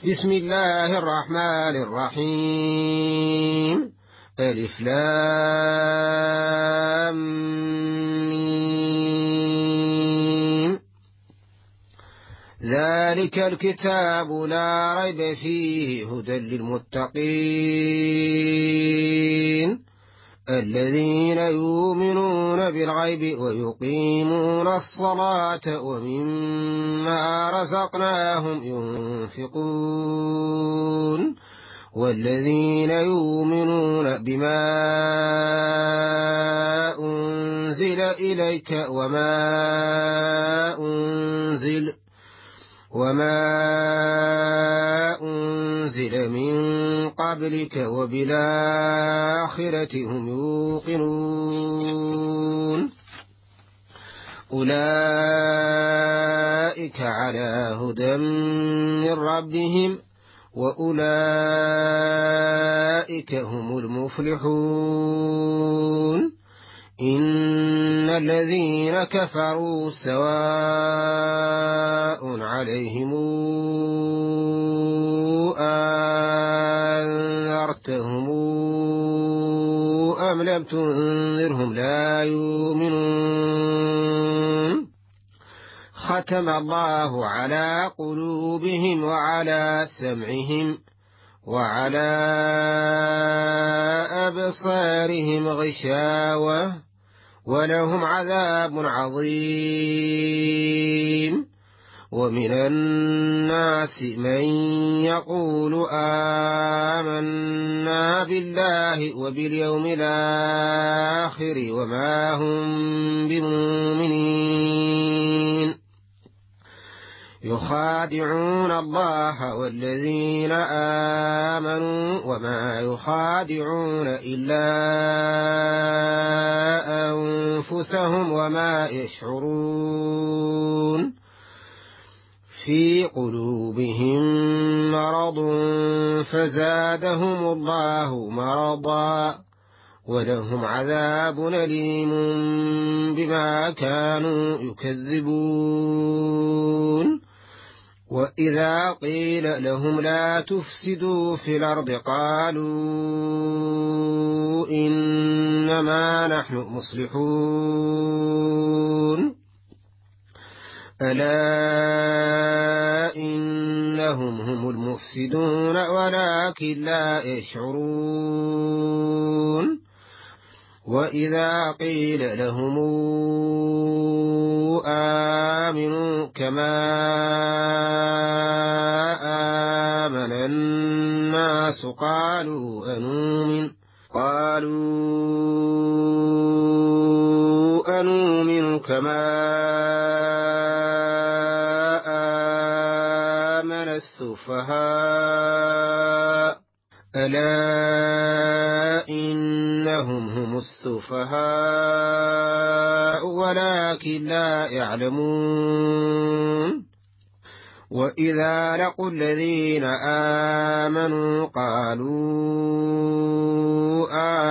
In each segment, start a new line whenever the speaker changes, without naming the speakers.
بسم الله الرحمن الرحيم. ألف لام ميم. ذلك الكتاب لا ريب فيه هدى للمتقين الذين يؤمنون بالغيب ويقيمون الصلاة ومما رزقناهم ينفقون والذين يؤمنون بما أنزل إليك وما أنزل من قبلك وبالآخرة هم يوقنون أولئك على هدى من ربهم وأولئك هم المفلحون. إن الذين كفروا سواء عليهم أنذرتهم أم لم تنذرهم لا يؤمنون. ختم الله على قلوبهم وعلى سمعهم وعلى أبصارهم غشاوة ولهم عذاب عظيم. ومن الناس من يقول آمنا بالله وباليوم الآخر وما هم بمؤمنين يخادعون الله والذين آمنوا وما يخادعون إلا أنفسهم وما يشعرون. في قلوبهم مرض فزادهم الله مرضا ولهم عذاب أليم بما كانوا يكذبون. وإذا قيل لهم لا تفسدوا في الأرض قالوا إنما نحن مصلحون ألا إنهم هم المفسدون ولكن لا يشعرون. وإذا قيل لهم آمنوا كما آمن الناس قالوا أنؤمن كما آمن السفهاء ألا إنهم هم السفهاء ولكن لا يعلمون. وإذا لقوا الذين آمنوا قالوا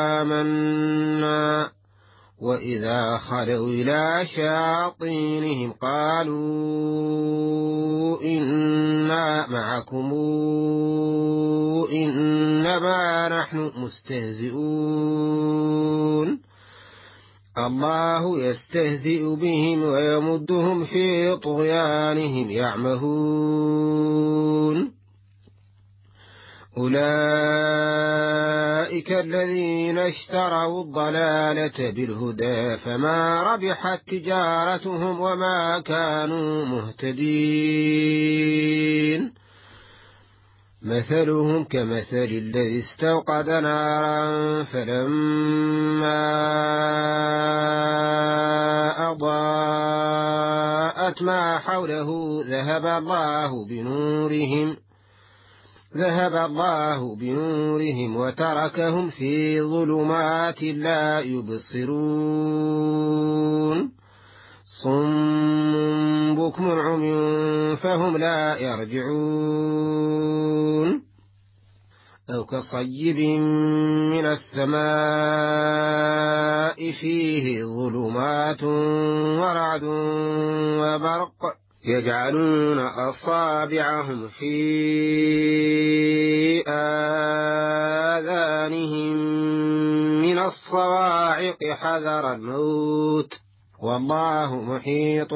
آمنا وإذا خلوا إلى شياطينهم قالوا إنا معكم إنما نحن مستهزئون. الله يستهزئ بهم ويمدهم في طغيانهم يعمهون. أولئك الذين اشتروا الضلالة بالهدى فما ربحت تجارتهم وما كانوا مهتدين. مثلهم كمثل الذي استوقد نارا فلما أضاءت ما حوله ذهب الله بنورهم وتركهم في ظلمات لا يبصرون. صم بكم عمي فهم لا يرجعون. أو كصيب من السماء فيه ظلمات ورعد وبرق يجعلون أصابعهم في آذانهم من الصواعق حذر الموت والله محيط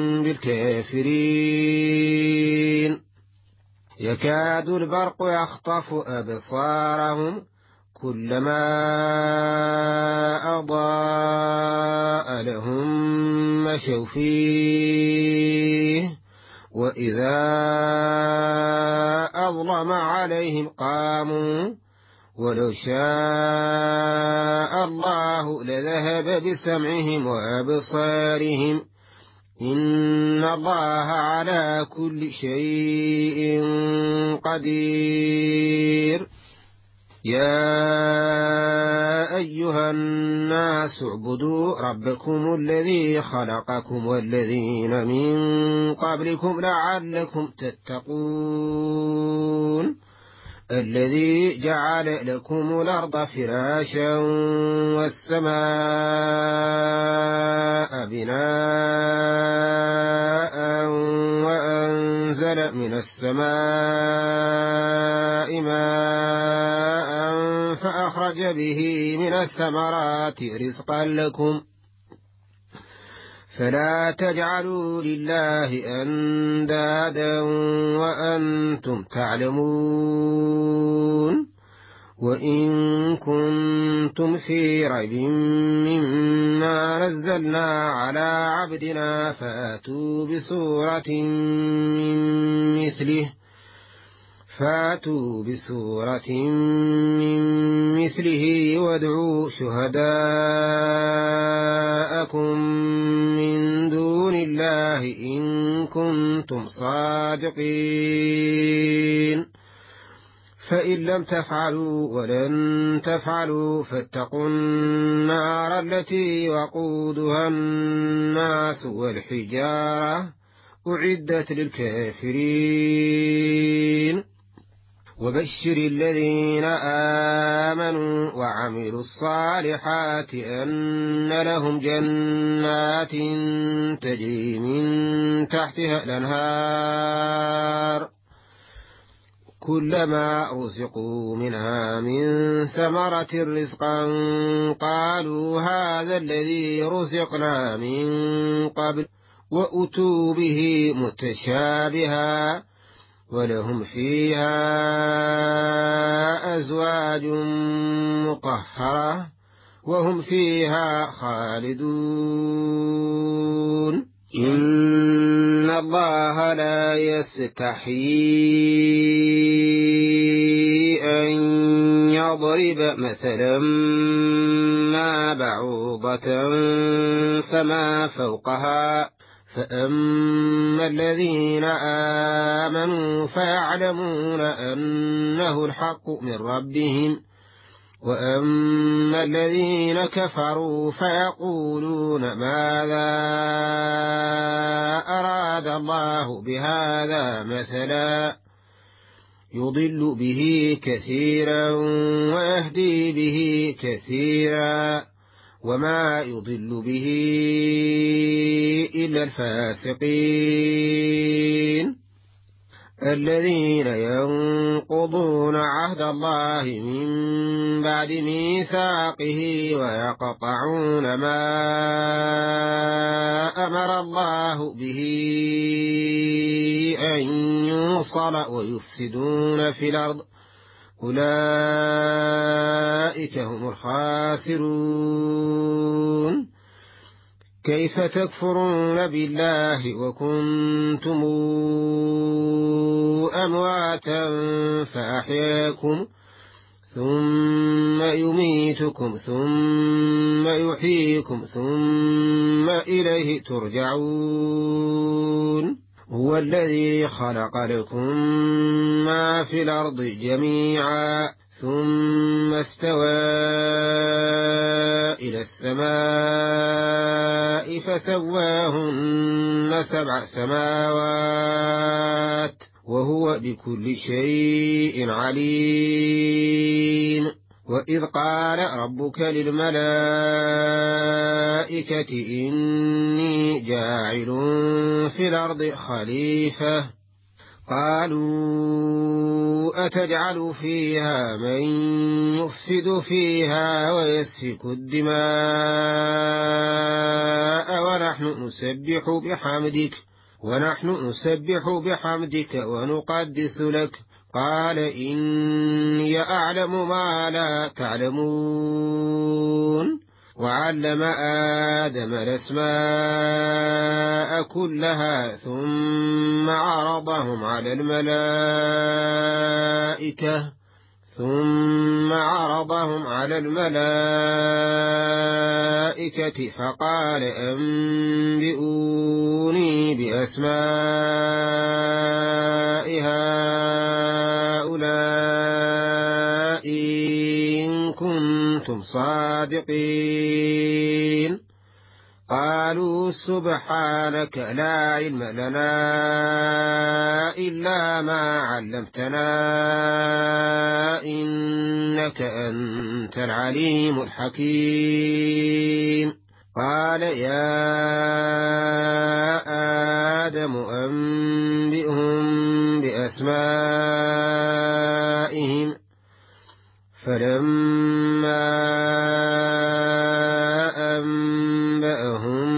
بالكافرين يكاد البرق يخطف أبصارهم كلما أضاء لهم مشوا فيه وإذا أظلم عليهم قاموا ولو شاء الله لذهب بسمعهم وأبصارهم إن الله على كل شيء قدير يا أيها الناس اعبدوا ربكم الذي خلقكم والذين من قبلكم لعلكم تتقون الذي جعل لكم الأرض فراشا والسماء بناء وأنزل من السماء ماء فأخرج به من الثمرات رزقا لكم فلا تجعلوا لله أندادا وأنتم تعلمون وإن كنتم في ريب مما نزلنا على عبدنا فأتوا بسورة من مثله وادعوا شهداءكم من دون الله إن كنتم صادقين فإن لم تفعلوا ولن تفعلوا فاتقوا النار التي وقودها الناس والحجارة أعدت للكافرين وبشر الذين آمنوا وعملوا الصالحات أن لهم جنات تجري من تحتها الأنهار كلما رزقوا منها من ثمرة رزقا قالوا هذا الذي رزقنا من قبل وأتوا به متشابها ولهم فيها أزواج مطهرة وهم فيها خالدون إن الله لا يستحيي أن يضرب مثلا ما بعوضة فما فوقها فأما الذين آمنوا فيعلمون أنه الحق من ربهم وأما الذين كفروا فيقولون ماذا أراد الله بهذا مثلا يضل به كثيرا ويهدي به كثيرا وما يضل به إلا الفاسقين الذين ينقضون عهد الله من بعد ميثاقه ويقطعون ما أمر الله به أن يوصل ويفسدون في الأرض أولئك هم الخاسرون كيف تكفرون بالله وكنتم أمواتا فأحياكم ثم يميتكم ثم يحييكم ثم إليه ترجعون هو الذي خلق لكم ما في الأرض جميعا ثم استوى إلى السماء فسواهن 7 سماوات وهو بكل شيء عليم وإذ قال ربك للملائكة إني جاعل في الأرض خليفة قالوا أتجعل فيها من يفسد فيها ويسفك الدماء ونحن نسبح بحمدك ونقدس لك قال إني أعلم ما لا تعلمون وعلم آدم الأسماء كلها ثم عرضهم على الملائكة فقال أنبئوني بأسماء هؤلاء إن كنتم صادقين قالوا سبحانك لا علم لنا إلا ما علمتنا إنك أنت العليم الحكيم قال يا آدم أنبئهم بأسمائهم فلما أنبأهم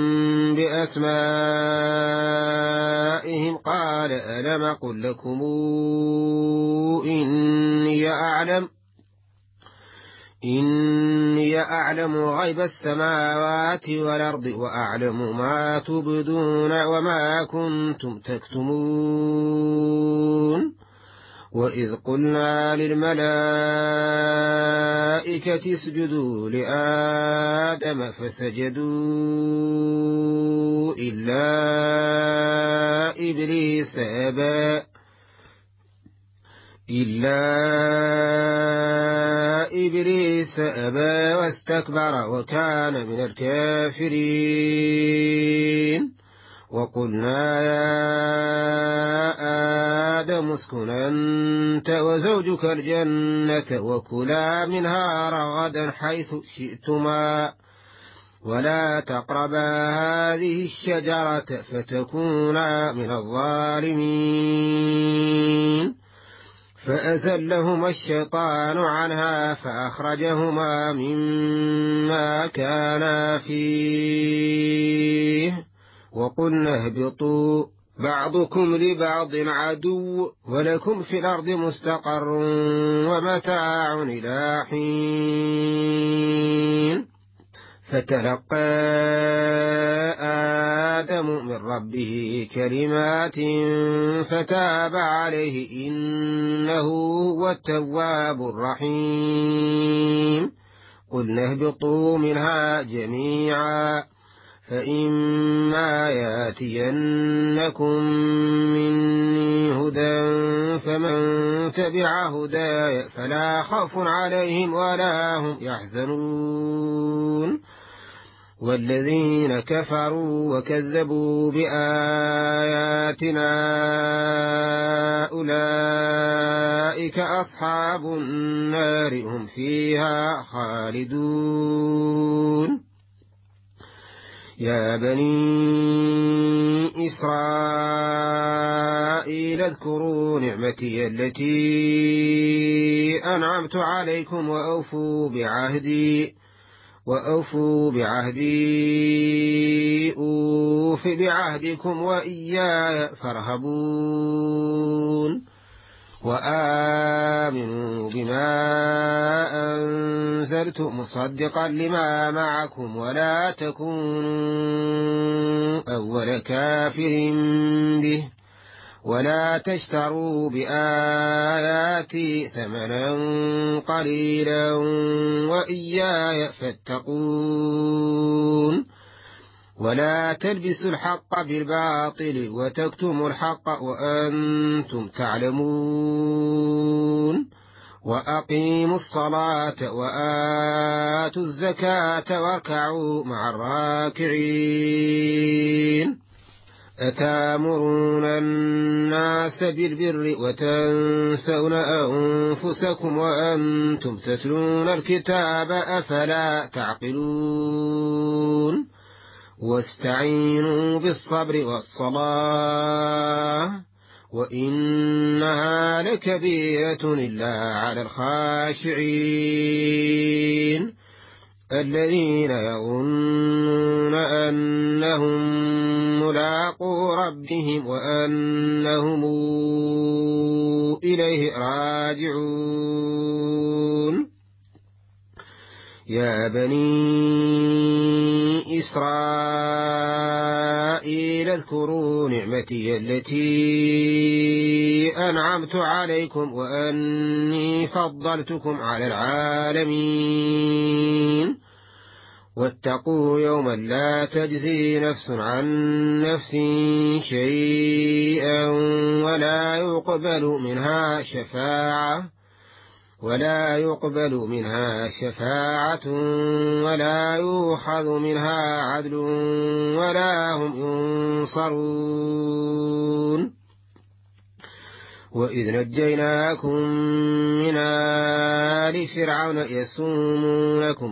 بأسمائهم قال ألم أقل لكم إني أعلم غيب السماوات والأرض وأعلم ما تبدون وما كنتم تكتمون وإذ قلنا للملائكة اسجدوا لآدم فسجدوا إلا إبليس أبى واستكبر وكان من الكافرين وقلنا يا آدم اسكن أنت وزوجك الجنة وكلا منها رغدا حيث شئتما ولا تقربا هذه الشجرة فتكونا من الظالمين فأزلهما الشيطان عنها فأخرجهما مما كانا فيه وقلنا اهبطوا بعضكم لبعض عدو ولكم في الأرض مستقر ومتاع إلى حين فتلقى آدم من ربه كلمات فتاب عليه إنه هو التواب الرحيم قلنا اهبطوا منها جميعا فإما ياتينكم مني هدى فمن تبع هداي فلا خوف عليهم ولا هم يحزنون والذين كفروا وكذبوا بآياتنا أولئك أصحاب النار هم فيها خالدون يا بني إسرائيل اذكروا نعمتي التي أنعمت عليكم وأوفوا بعهدي أوف بعهدكم وإياي فارهبون وآمنوا بما أنزلت مصدقا لما معكم ولا تكونوا أول كافر به ولا تشتروا بآياتي ثمنا قليلا وإياي فاتقون ولا تلبسوا الحق بالباطل وتكتموا الحق وأنتم تعلمون وأقيموا الصلاة وآتوا الزكاة واركعوا مع الراكعين أتامرون الناس بالبر وتنسون أنفسكم وأنتم تتلون الكتاب أفلا تعقلون واستعينوا بالصبر والصلاة وإنها لكبيرة إلا على الخاشعين الذين يظنون أنهم ملاقو ربهم وأنهم إليه راجعون يا بني إسرائيل اذكروا نعمتي التي أنعمت عليكم وأني فضلتكم على العالمين واتقوا يوما لا تجزي نفس عن نفس شيئا ولا يقبل منها شفاعة ولا يؤخذ منها عدل ولا هم ينصرون وإذ نجيناكم من آل فرعون يسومونكم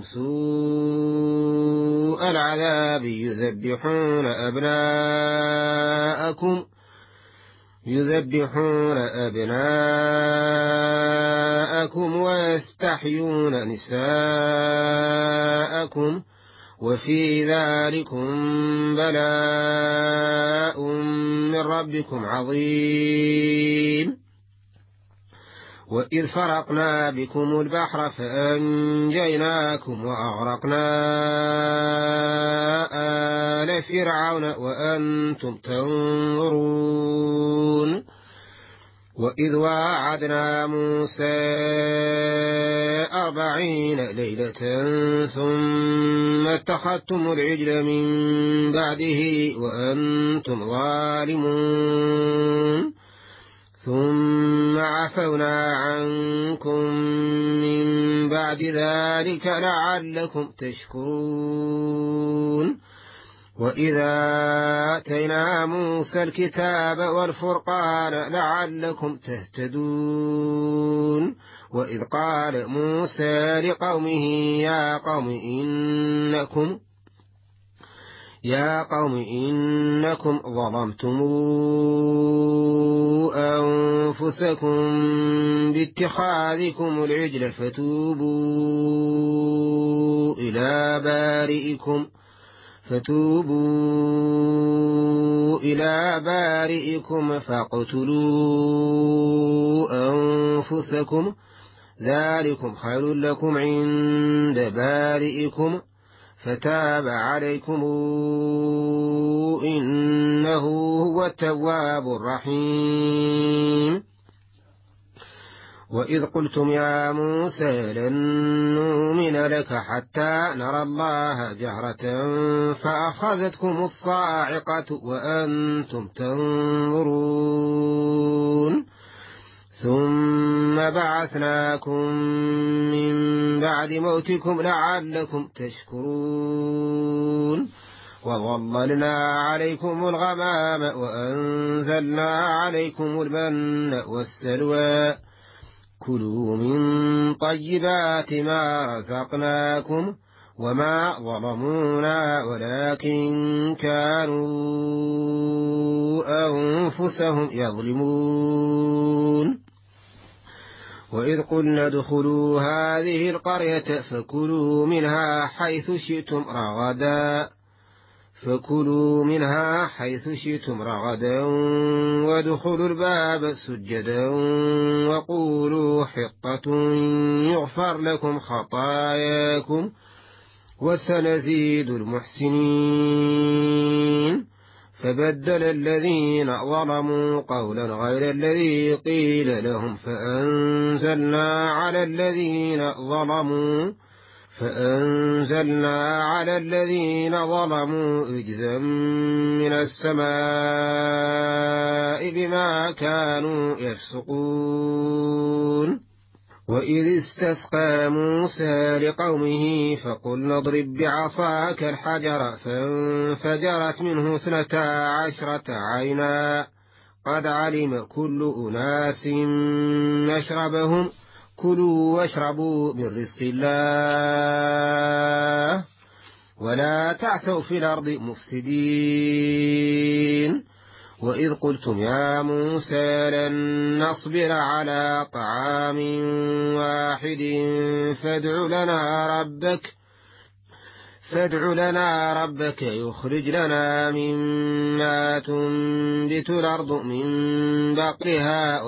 سوء العذاب يذبحون أبناءكم ويستحيون نساءكم وفي ذلكم بلاء من ربكم عظيم وإذ فرقنا بكم البحر فأنجيناكم وأغرقنا آل فرعون وأنتم تنظرون وإذ واعدنا موسى 40 ليلة ثم اتخذتم العجل من بعده وأنتم ظالمون ثم عفونا عنكم من بعد ذلك لعلكم تشكرون وإذا آتينا موسى الكتاب والفرقان لعلكم تهتدون وإذ قال موسى لقومه يا قوم إنكم ظلمتم أنفسكم باتخاذكم العجل فتوبوا إلى بارئكم فاقتلوا أنفسكم ذلكم خير لكم عند بارئكم فتاب عليكم إنه هو التواب الرحيم وإذ قلتم يا موسى لن نؤمن لك حتى نرى الله جهرة فأخذتكم الصاعقة وأنتم تنظرون ثم بعثناكم من بعد موتكم لعلكم تشكرون وظللنا عليكم الغمام وأنزلنا عليكم المن والسلوى كلوا من طيبات ما رزقناكم وما ظلمونا ولكن كانوا أنفسهم يظلمون وإذ قلنا ادخلوا هذه القرية فكلوا منها حيث شئتم رغدا وادخلوا الباب سجدا وقولوا حطة يغفر لكم خطاياكم وسنزيد المحسنين فبدل الذين ظلموا قولا غير الذي قيل لهم فأنزلنا على الذين ظلموا رجزا من السماء بما كانوا يفسقون وإذ استسقى موسى لقومه فقلنا اضرب بعصاك الحجر فانفجرت منه 12 عينا قد علم كل أناس مشربهم كلوا واشربوا من رزق الله ولا تعثوا في الأرض مفسدين وإذ قلتم يا موسى لن نصبر على طعام واحد فادع لنا ربك يخرج لنا مما تنبت الأرض من بقلها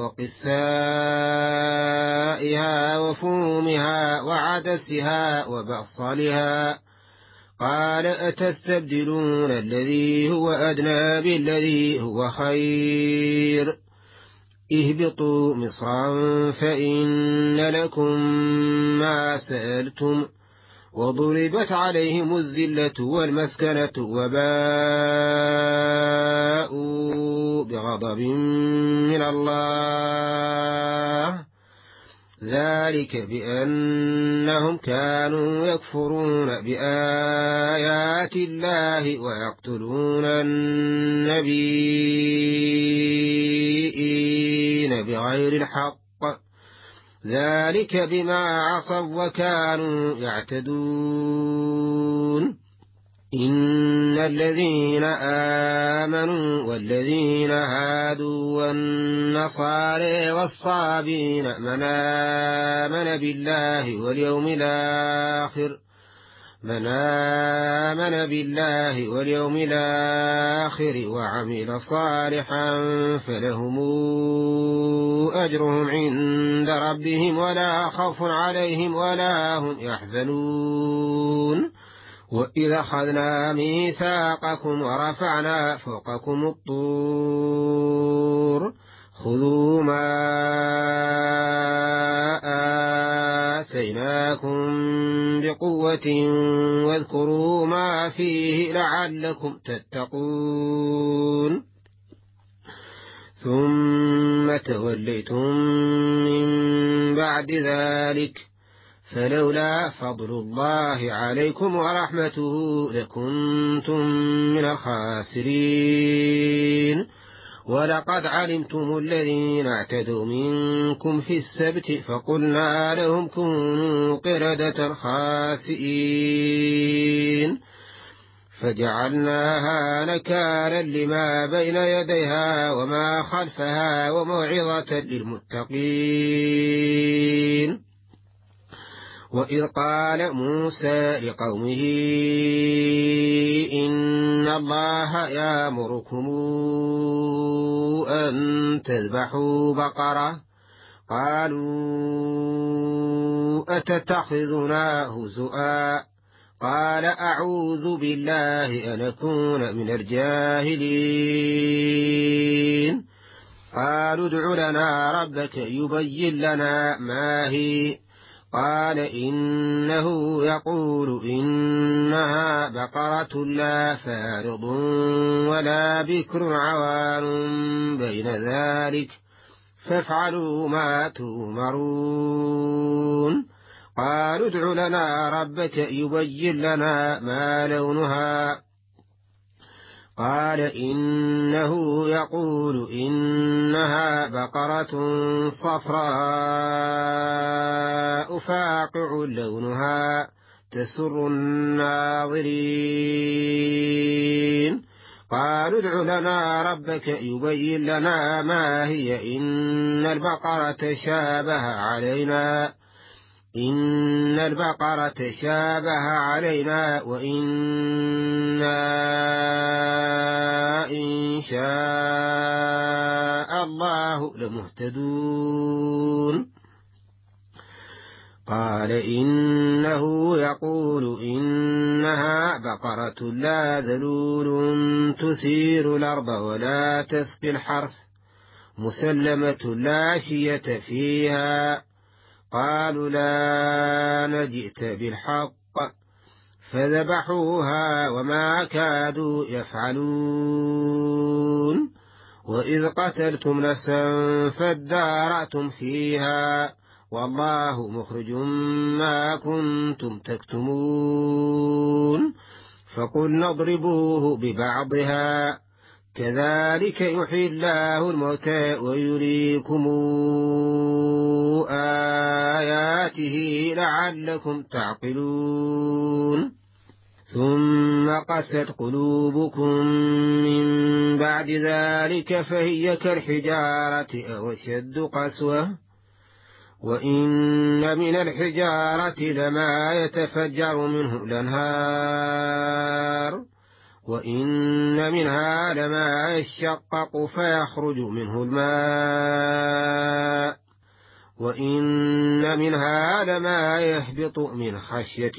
وقثائها وفومها وعدسها وبصلها قال أتستبدلون الذي هو أدنى بالذي هو خير اهبطوا مصرا فإن لكم ما سألتم وضربت عليهم الذلة والمسكنة وباءوا بغضب من الله ذلك بأنهم كانوا يكفرون بآيات الله ويقتلون النبيين بغير الحق ذلك بما عصوا وكانوا يعتدون إن الذين آمنوا والذين هادوا والنصارى والصابين من آمن بالله واليوم الآخر وعمل صالحا فلهم أجرهم عند ربهم ولا خوف عليهم ولا هم يحزنون وإذا أخذنا ميثاقكم ورفعنا فوقكم الطور خذوا ما آتيناكم بقوة واذكروا ما فيه لعلكم تتقون ثم توليتم من بعد ذلك فلولا فضل الله عليكم ورحمته لكنتم من الخاسرين ولقد علمتم الذين اعتدوا منكم في السبت فقلنا لهم كونوا قردة خاسئين فجعلناها نكالا لما بين يديها وما خلفها وموعظة للمتقين وإذ قال موسى لقومه إن الله يأمركم أن تذبحوا بقرة قالوا أتتخذنا هزؤا قال أعوذ بالله أن أكون من الجاهلين قالوا ادع لنا ربك يبين لنا ما هي قال إنه يقول إنها بقرة لا فارض ولا بكر عوان بين ذلك فافعلوا ما تؤمرون قالوا ادع لنا ربك يبين لنا ما لونها قال إنه يقول إنها بقرة صفراء فاقع لونها تسر الناظرين قالوا ادع لنا ربك يبين لنا ما هي إن البقرة شابه علينا وإنا إن شاء الله لمهتدون قال إنه يقول إنها بقرة لا ذلول تثير الأرض ولا تسقي الحرث مسلمة لا شية فيها قالوا لا نجئت بالحق فذبحوها وما كادوا يفعلون وإذ قتلتم نفسا فادارأتم فيها والله مخرج ما كنتم تكتمون فقلنا اضربوه ببعضها كذلك يحيي الله الموتى ويريكم آياته لعلكم تعقلون ثم قست قلوبكم من بعد ذلك فهي كالحجارة أو أشد قسوة وإن من الحجارة لما يتفجر منه الأنهار وإن منها لما يشقق فيخرج منه الماء وإن منها لما يهبط من خشية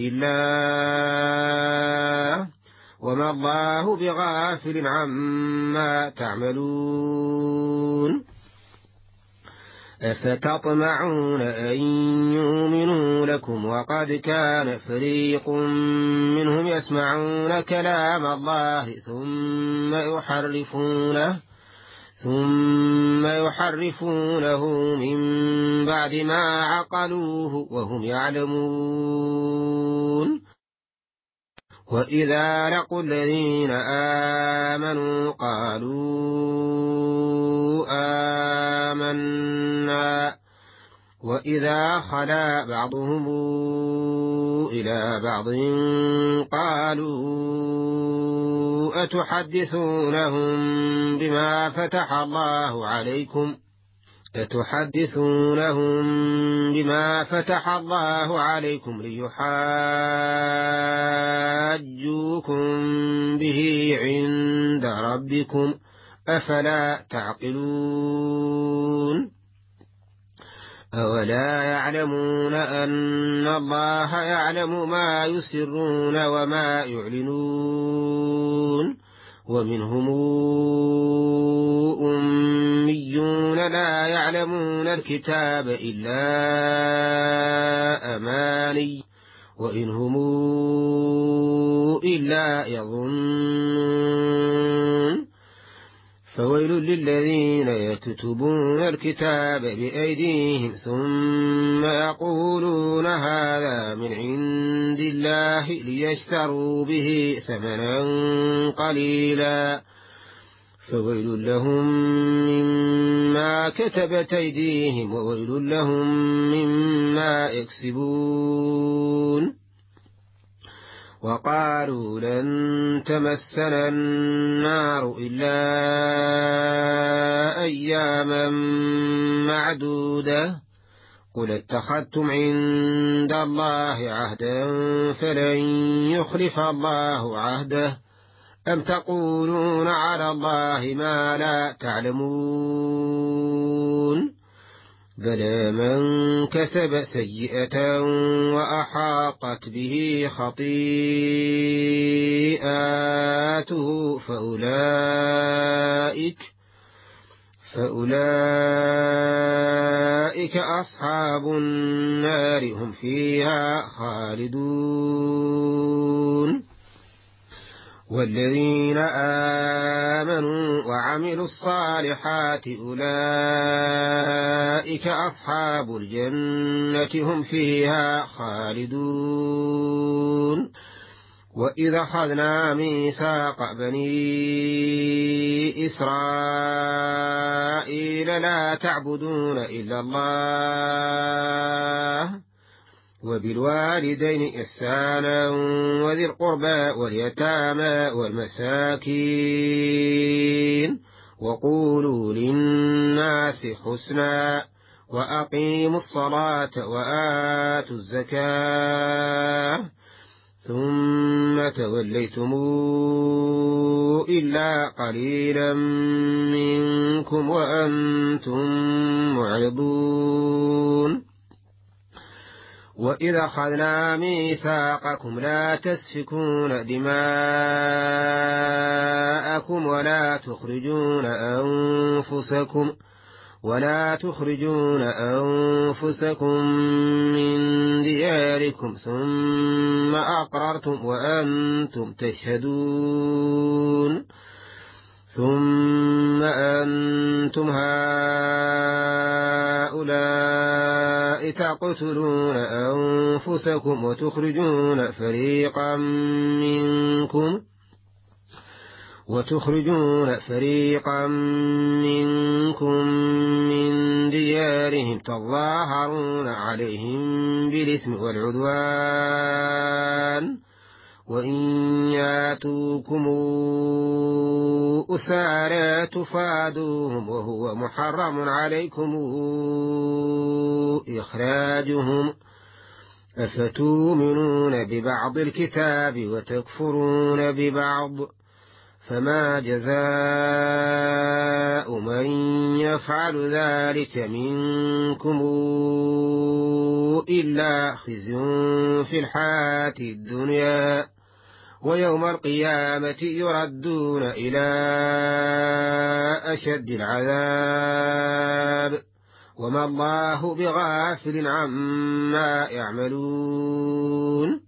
الله وما الله بغافل عما تعملون أفتطمعون أن يؤمنوا لكم وقد كان فريق منهم يسمعون كلام الله ثم يحرفونه من بعد ما عقلوه وهم يعلمون وإذا لقوا الذين آمنوا قالوا آمنا وإذا خلا بعضهم إلى بعض قالوا أتحدثونهم بما فتح الله عليكم ليحاجوكم به عند ربكم أفلا تعقلون أولا يعلمون أن الله يعلم ما يسرون وما يعلنون ومنهم أميون لا يعلمون الكتاب إلا أماني وإن هم إلا يظنون فويل للذين يكتبون الكتاب بأيديهم ثم يقولون هذا من عند الله ليشتروا به ثمنا قليلا فويل لهم مما كتبت أيديهم وويل لهم مما يكسبون وقالوا لن تمسنا النار إلا أياما معدودة قل اتخذتم عند الله عهدا فلن يخلف الله عهده أم تقولون على الله ما لا تعلمون بلى من كسب سيئة وأحاطت به خطيئاته فأولئك أصحاب النار هم فيها خالدون والذين آمنوا وعملوا الصالحات أولئك أصحاب الجنة هم فيها خالدون وإذا أخذنا ميثاق بني إسرائيل لا تعبدون إلا الله وبالوالدين إحسانا وذي القربى واليتامى والمساكين وقولوا للناس حسنا وأقيموا الصلاة وآتوا الزكاة ثم توليتم إلا قليلا منكم وأنتم معرضون وإذا أخذنا ميثاقكم لا تسفكون دماءكم ولا تخرجون أنفسكم من دياركم ثم أقررتم وأنتم تشهدون ثم أنتم هؤلاء تقتلون أنفسكم وتخرجون فريقا منكم من ديارهم تظاهرون عليهم بالإثم والعدوان وإن ياتوكم أسارى تفادوهم وهو محرم عليكم إخراجهم أفتؤمنون ببعض الكتاب وتكفرون ببعض فما جزاء من يفعل ذلك منكم إلا خزي في الحياة الدنيا ويوم القيامة يردون إلى أشد العذاب وما الله بغافل عما يعملون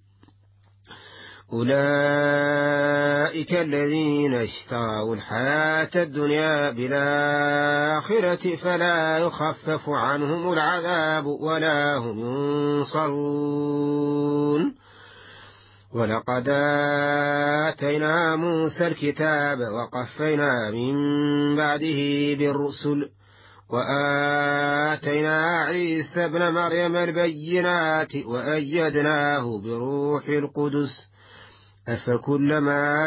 أولئك الذين اشتروا الحياة الدنيا بالآخرة فلا يخفف عنهم العذاب ولا هم ينصرون ولقد آتينا موسى الكتاب وقفينا من بعده بالرسل وآتينا عيسى ابن مريم البينات وأيدناه بروح القدس أفكلما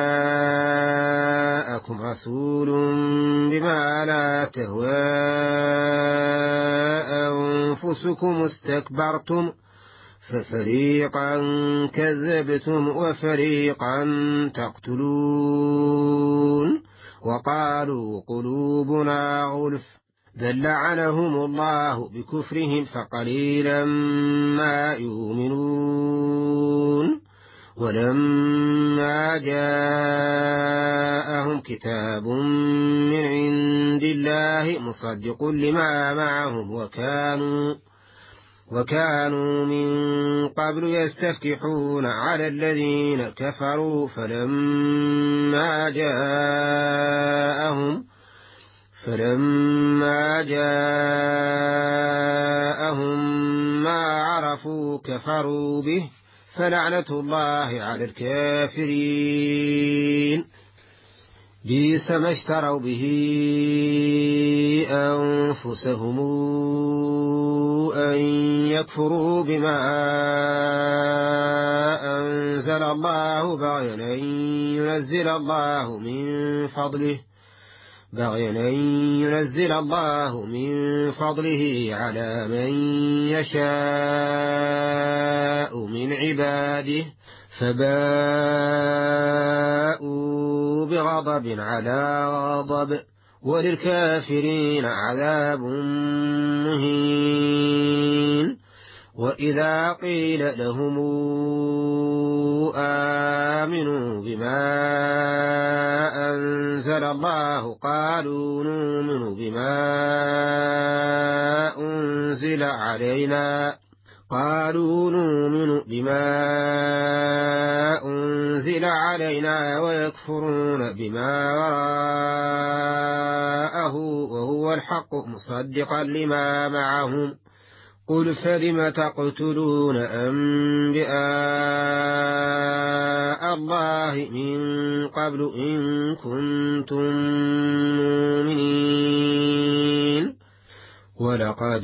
جاءكم رسول بما لا تهوى أنفسكم استكبرتم ففريقا كذبتم وفريقا تقتلون وقالوا قلوبنا غلف بل لعنهم الله بكفرهم فقليلا ما يؤمنون ولما جاءهم كتاب من عند الله مصدق لما معهم وكانوا من قبل يستفتحون على الذين كفروا فلما جاءهم ما عرفوا كفروا به فلعنة الله على الكافرين بئس ما اشتروا به أنفسهم أن يكفروا بما أنزل الله بغيا أن ينزل الله من فضله على من يشاء من عباده فباءوا بغضب على غضب وللكافرين عذاب مهين وإذا قيل لهم آمنوا بما أنزل الله قالوا نؤمن بما أنزل علينا ويكفرون بما وراءه وهو الحق مصدقا لما معهم قل فلم تقتلون أنبياء الله من قبل إن كنتم مؤمنين ولقد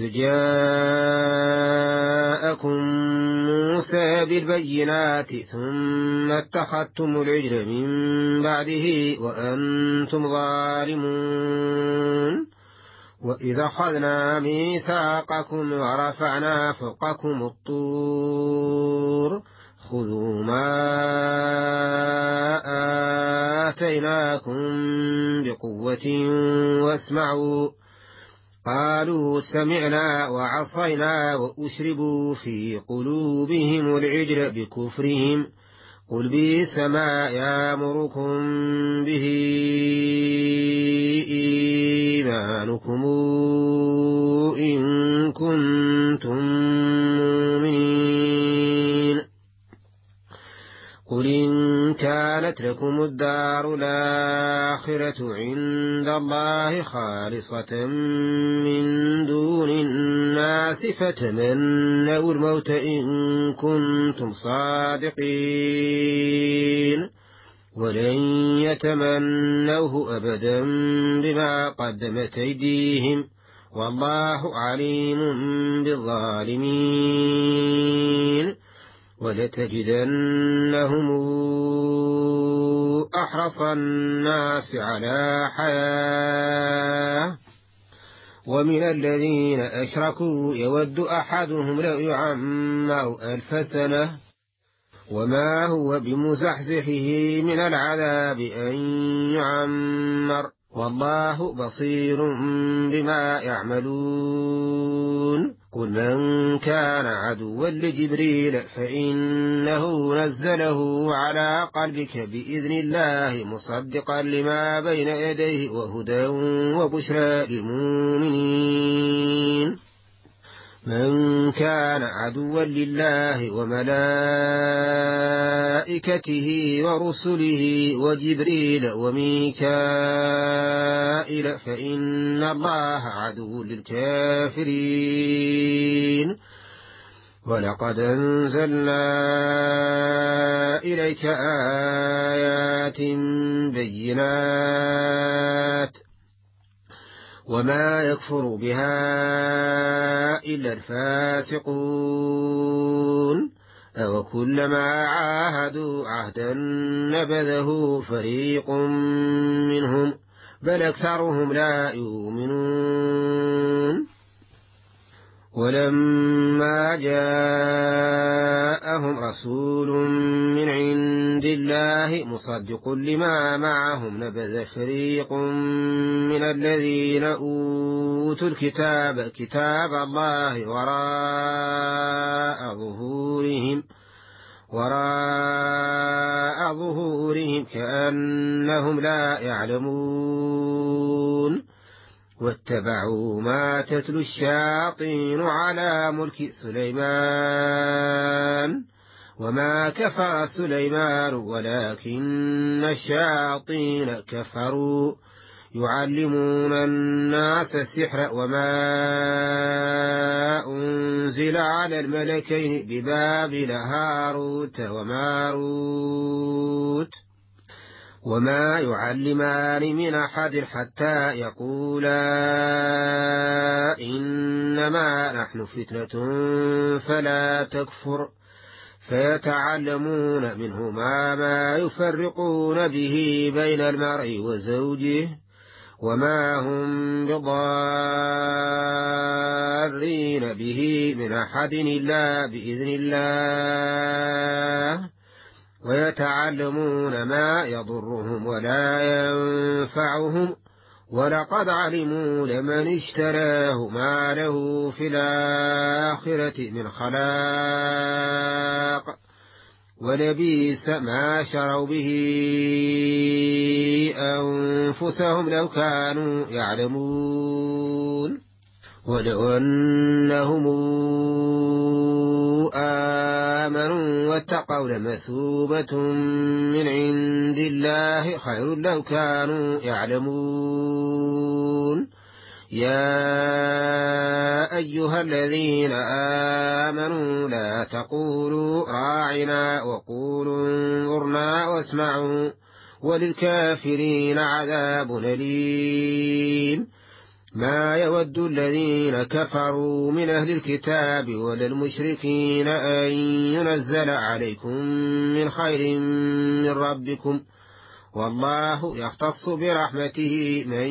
جاءكم موسى بالبينات ثم اتخذتم العجل من بعده وأنتم ظالمون وإذا أخذنا ميثاقكم ورفعنا فوقكم الطور خذوا ما آتيناكم بقوة واسمعوا قالوا سمعنا وعصينا وأشربوا في قلوبهم العجل بكفرهم قل بئس ما يأمركم به إيمانكم إن كنتم مؤمنين قل إن كان كانت لكم الدار الآخرة عند الله خالصة من دون الناس فتمنوا الموت إن كنتم صادقين ولن يتمنوه أبدا بما قدمت أيديهم والله عليم بالظالمين ولتجدنهم أحرص الناس على حياة ومن الذين أشركوا يود أحدهم لو يعمر 1000 سنة وما هو بمزحزحه من العذاب أن يعمر والله بصير بما يعملون قل من كان عدوا لجبريل فإنه نزله على قلبك بإذن الله مصدقا لما بين يديه وهدى وبشرى للمؤمنين من كان عدوا لله وملائكته ورسله وجبريل وميكائيل فإن الله عدو للكافرين ولقد أنزلنا إليك آيات بينات وما يكفر بها إلا الفاسقون أوكلما عاهدوا عهدا نبذه فريق منهم بل أكثرهم لا يؤمنون ولما جاءهم رسول من عند الله مصدق لما معهم نبذ فريق من الذين أوتوا الكتاب كتاب الله وراء ظهورهم كأنهم لا يعلمون واتبعوا ما تتلو الشياطين على ملك سليمان وما كفر سليمان ولكن الشياطين كفروا يعلمون الناس السحر وما أنزل على الملكين ببابل هاروت وماروت وما يعلمان من أحد حتى يقولا إنما نحن فتنة فلا تكفر فيتعلمون منهما ما يفرقون به بين المرء وزوجه وما هم بضارين به من أحد إلا بإذن الله ويتعلمون ما يضرهم ولا ينفعهم ولقد علموا لمن اشتراه ما له في الآخرة من خلاق ولبئس ما شروا به أنفسهم لو كانوا يعلمون ولو أنهم آمنوا واتقوا لمثوبة من عند الله خير لو كانوا يعلمون يا أيها الذين آمنوا لا تقولوا راعنا وقولوا انظرنا واسمعوا وللكافرين عذاب أليم ما يود الذين كفروا من أهل الكتاب ولا المشركين أن ينزل عليكم من خير من ربكم والله يختص برحمته من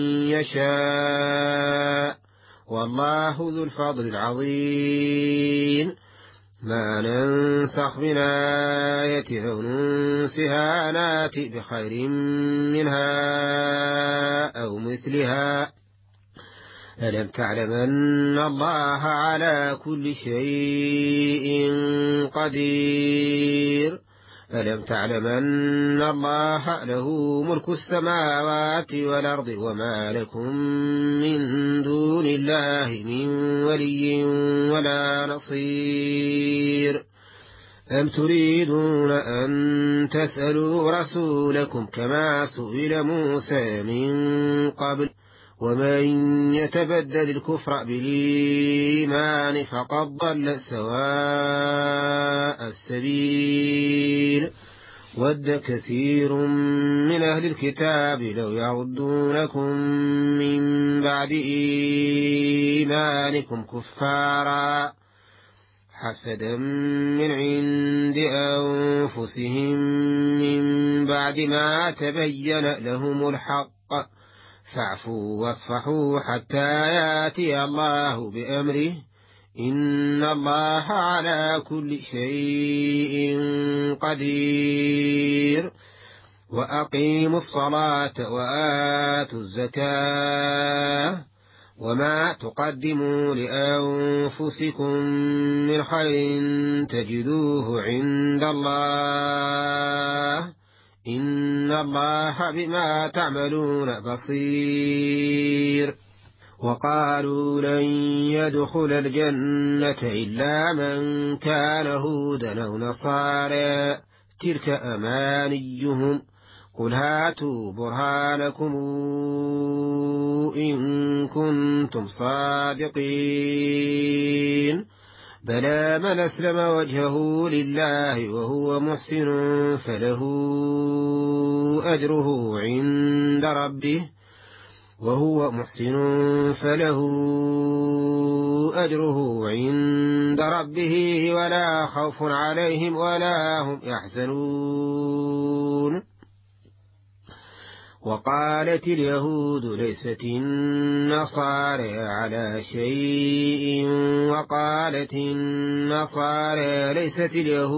يشاء والله ذو الفضل العظيم ما ننسخ من آية أو ننسها نأتي بخير منها أو مثلها ألم تعلم أن الله على كل شيء قدير ألم تعلم أن الله له ملك السماوات والأرض وما لكم من دون الله من ولي ولا نصير أم تريدون أن تسألوا رسولكم كما سئل موسى من قبل ومن يتبدل الكفر بالإيمان فقد ضل سواء السبيل ود كثير من أهل الكتاب لو يردونكم من بعد إيمانكم كفارا حسدا من عند أنفسهم من بعد ما تبين لهم الحق فاعفوا واصفحوا حتى يأتي الله بأمره إن الله على كل شيء قدير وأقيموا الصلاة وآتوا الزكاة وما تقدموا لأنفسكم من خير تجدوه عند الله إن الله بما تعملون بصير وقالوا لن يدخل الجنة إلا من كان هودا أو نصارى تلك أمانيهم قل هاتوا برهانكم إن كنتم صادقين بلى من أسلم وجهه لله وهو محسن فله أجره عند ربه ولا خوف عليهم ولا هم يحزنون وقالت اليهود ليست النصارى على شيء وقالت النصارى ليست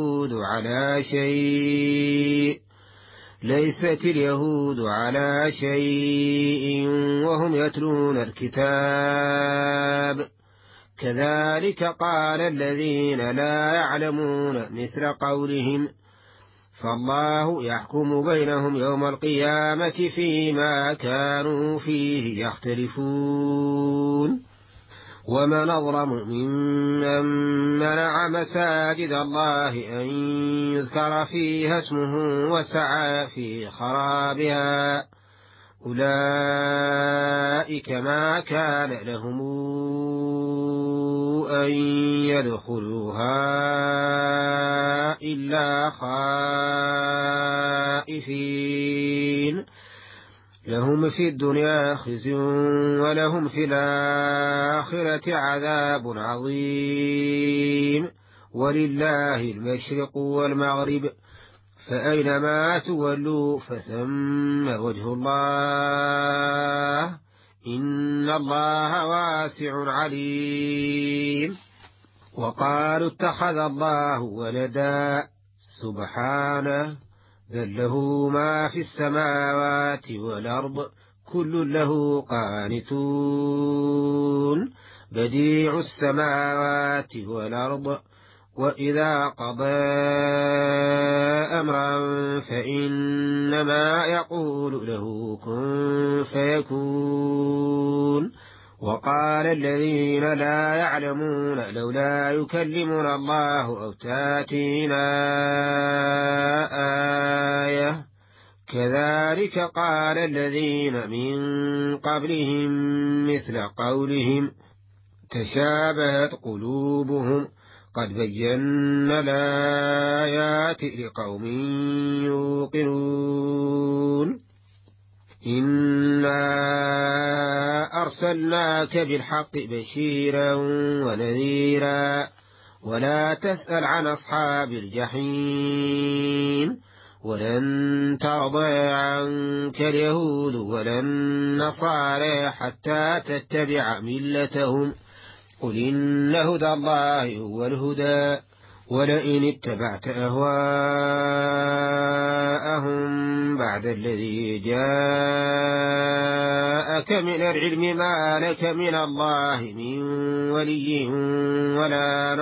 اليهود على شيء وهم يتلون الكتاب كذلك قال الذين لا يعلمون مثل قولهم فالله يحكم بينهم يوم القيامة فيما كانوا فيه يختلفون ومن أظلم ممن منع مساجد الله أن يذكر فيها اسمه وسعى في خرابها أولئك ما كان لهم أن يدخلوها إلا خائفين لهم في الدنيا خزي ولهم في الآخرة عذاب عظيم ولله المشرق والمغرب فأينما تولوا فثم وجه الله إن الله واسع عليم وقالوا اتخذ الله ولدا سبحانه بل له ما في السماوات والأرض كل له قانتون بديع السماوات والأرض وإذا قضى أمرا فإنما يقول له كن فيكون وقال الذين لا يعلمون لولا يكلمنا الله أو تاتينا آية كذلك قال الذين من قبلهم مثل قولهم تشابهت قلوبهم قد بينا الآيات لقوم يوقنون إنا أرسلناك بالحق بشيرا ونذيرا ولا تسأل عن أصحاب الجحيم ولن ترضى عنك اليهود ولا النصارى حتى تتبع ملتهم قل إن هدى الله هو الهدى ولئن اتبعت أهواءهم بعد الذي جاءك من العلم ما لك من الله من ولي ولا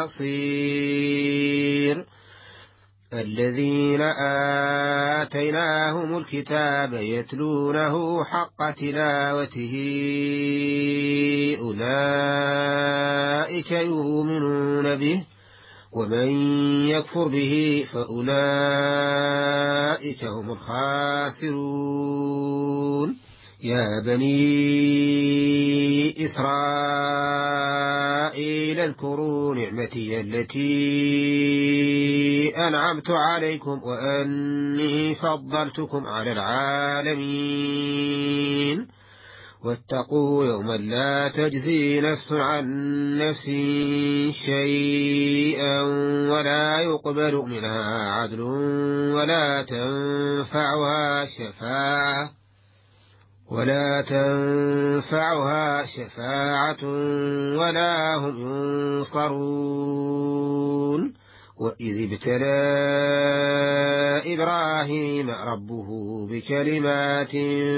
نصير الذين آتيناهم الكتاب يتلونه حق تلاوته أولئك يؤمنون به ومن يكفر به فأولئك هم الخاسرون. يا بني إسرائيل اذكروا نعمتي التي أنعمت عليكم وأني فضلتكم على العالمين. واتقوا يوما لا تجزي نفس عن نفس شيئا ولا يقبل منها عدل ولا تنفعها شفاعة ولا هم ينصرون. وإذ ابتلى إبراهيم ربه بكلمات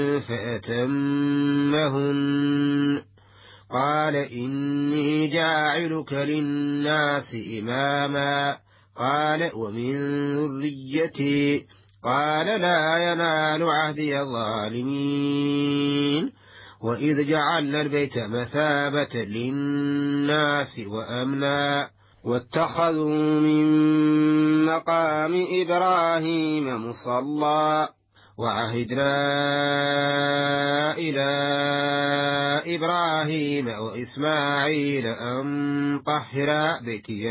فأتمهن قال إني جاعلك للناس إماما قال ومن ذريتي قال لا ينال عهدي الظالمين. وإذ جعلنا البيت مثابة للناس وأمنا واتخذوا من مقام إبراهيم مصلى وعهدنا إلى إبراهيم وإسماعيل أن طهرا بيتي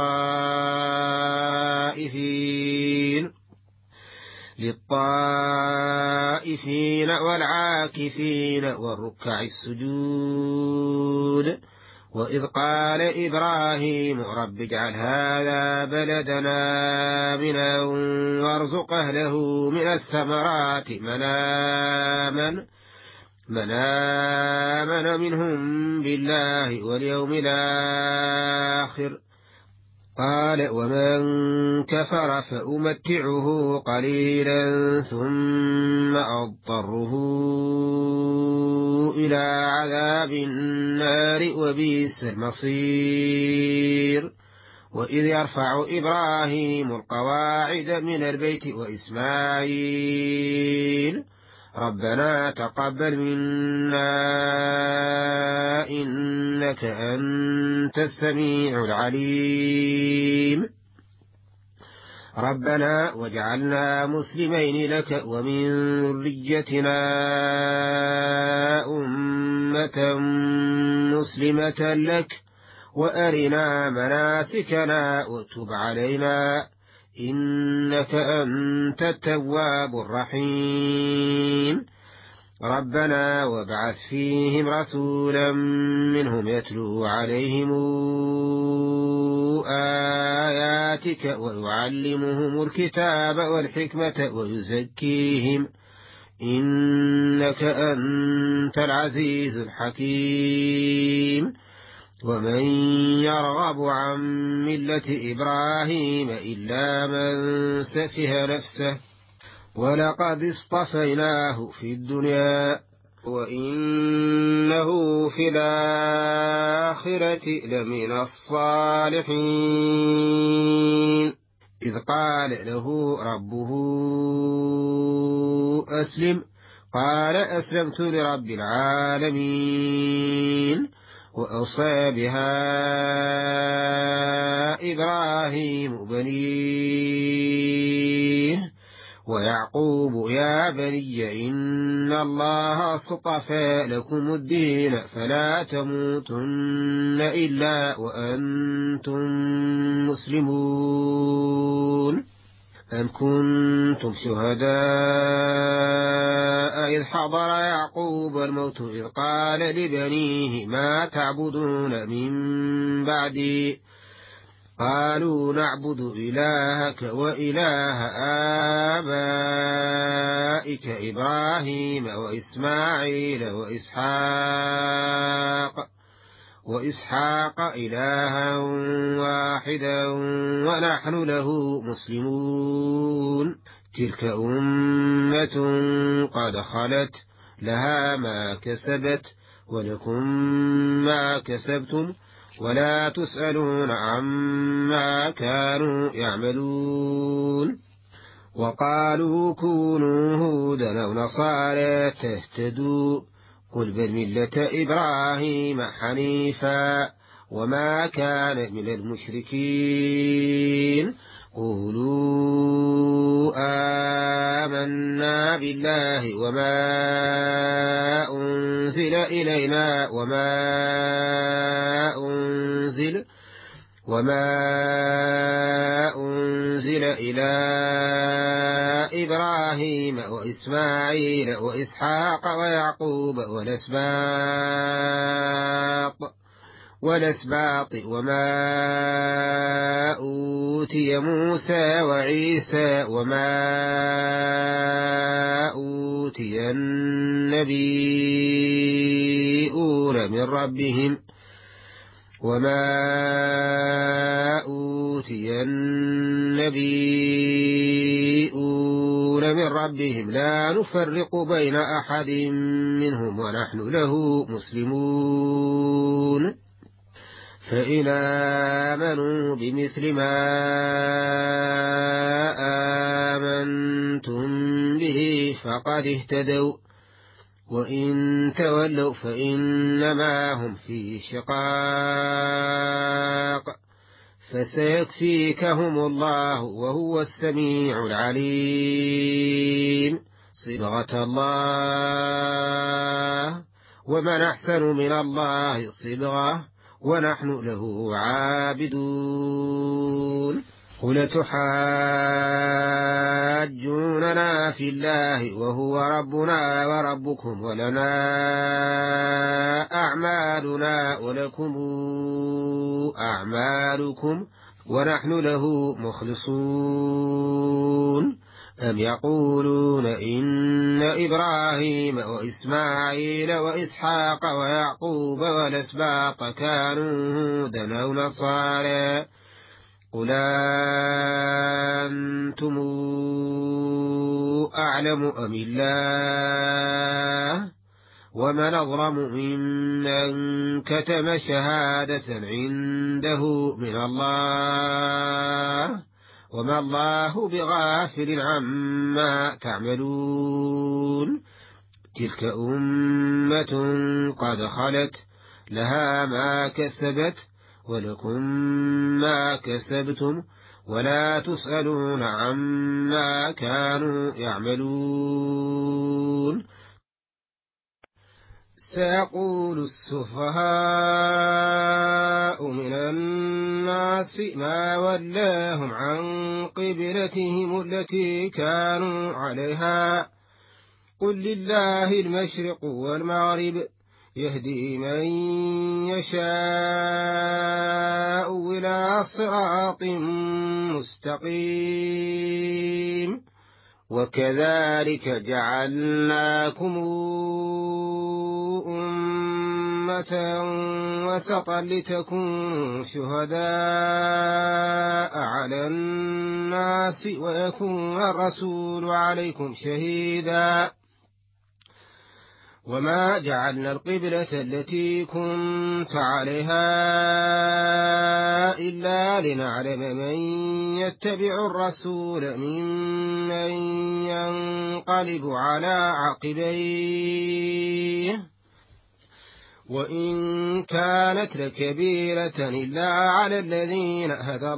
للطائفين والعاكفين والركع السجود. وإذ قال إبراهيم رب اجعل هذا بلدنا آمنا وارزق أهله من الثمرات من آمن منهم بالله واليوم الآخر قال ومن كفر فأمتعه قليلا ثم أضطره إلى عذاب النار وبئس المصير. وإذ يرفع إبراهيم القواعد من البيت وإسماعيل ربنا تقبل منا إنك أنت السميع العليم ربنا واجعلنا مسلمين لك ومن ذريتنا أمة مسلمة لك وأرنا مناسكنا وتب علينا إنك أنت التواب الرحيم. ربنا وابعث فيهم رسولا منهم يتلو عليهم آياتك ويعلمهم الكتاب والحكمة ويزكيهم إنك أنت العزيز الحكيم. ومن يرغب عن ملة إبراهيم إلا من سفه نفسه ولقد اصطفيناه في الدنيا وإنه في الآخرة لمن الصالحين. إذ قال له ربه أسلم قال أسلمت لرب العالمين. وأوصى بها إبراهيم بنيه ويعقوب يا بني إن الله اصطفى لكم الدين فلا تموتن إلا وأنتم مسلمون. أم كنتم شهداء إذ حضر يعقوب الموت إذ قال لبنيه ما تعبدون من بعدي قالوا نعبد إلهك وإله آبائك إبراهيم وإسماعيل وإسحاق إلها واحدا ونحن له مسلمون. تلك أمة قد خلت لها ما كسبت ولكم ما كسبتم ولا تسألون عما كانوا يعملون. وقالوا كونوا هودا أو نصارى تهتدوا قل بل ملة إبراهيم حنيفا وما كان من المشركين. قولوا آمنا بالله وما أنزل إلينا وما أنزل إلى إبراهيم وإسماعيل وإسحاق ويعقوب والأسباط وما أوتي موسى وعيسى وما أوتي النبيون من ربهم لا نفرق بين أحد منهم ونحن له مسلمون. فإن آمنوا بمثل ما آمنتم به فقد اهتدوا، وإن تولوا فإنما هم في شقاق، فسيكفيكهم الله وهو السميع العليم. صبغة الله، ومن أحسن من الله صبغة، ونحن له عابدون. قل تحاجوننا في الله وهو ربنا وربكم ولنا أعمالنا ولكم أعمالكم ونحن له مخلصون. أم يقولون إن إبراهيم وإسماعيل وإسحاق ويعقوب والأسباط كانوا هودا أو نصارى؟ قل أنتم أعلم أم الله؟ ومن أظلم ممن كتم شهادة عنده من الله، وما الله بغافل عما تعملون. تلك أمة قد خلت، لها ما كسبت ولكم ما كسبتم، ولا تسألون عما كانوا يعملون. سيقول السفهاء من الناس ما ولاهم عن قبلتهم التي كانوا عليها، قل لله المشرق والمغرب، يهدي من يشاء إلى صراط مستقيم. وكذلك جعلناكم أمة وسطا لتكونوا شهداء على الناس ويكون الرسول عليكم شهيدا. وما جعلنا القبلة التي كنت عليها إلا لنعلم من يتبع الرسول ممن ينقلب على عقبيه، وإن كانت لكبيرة إلا على الذين هدى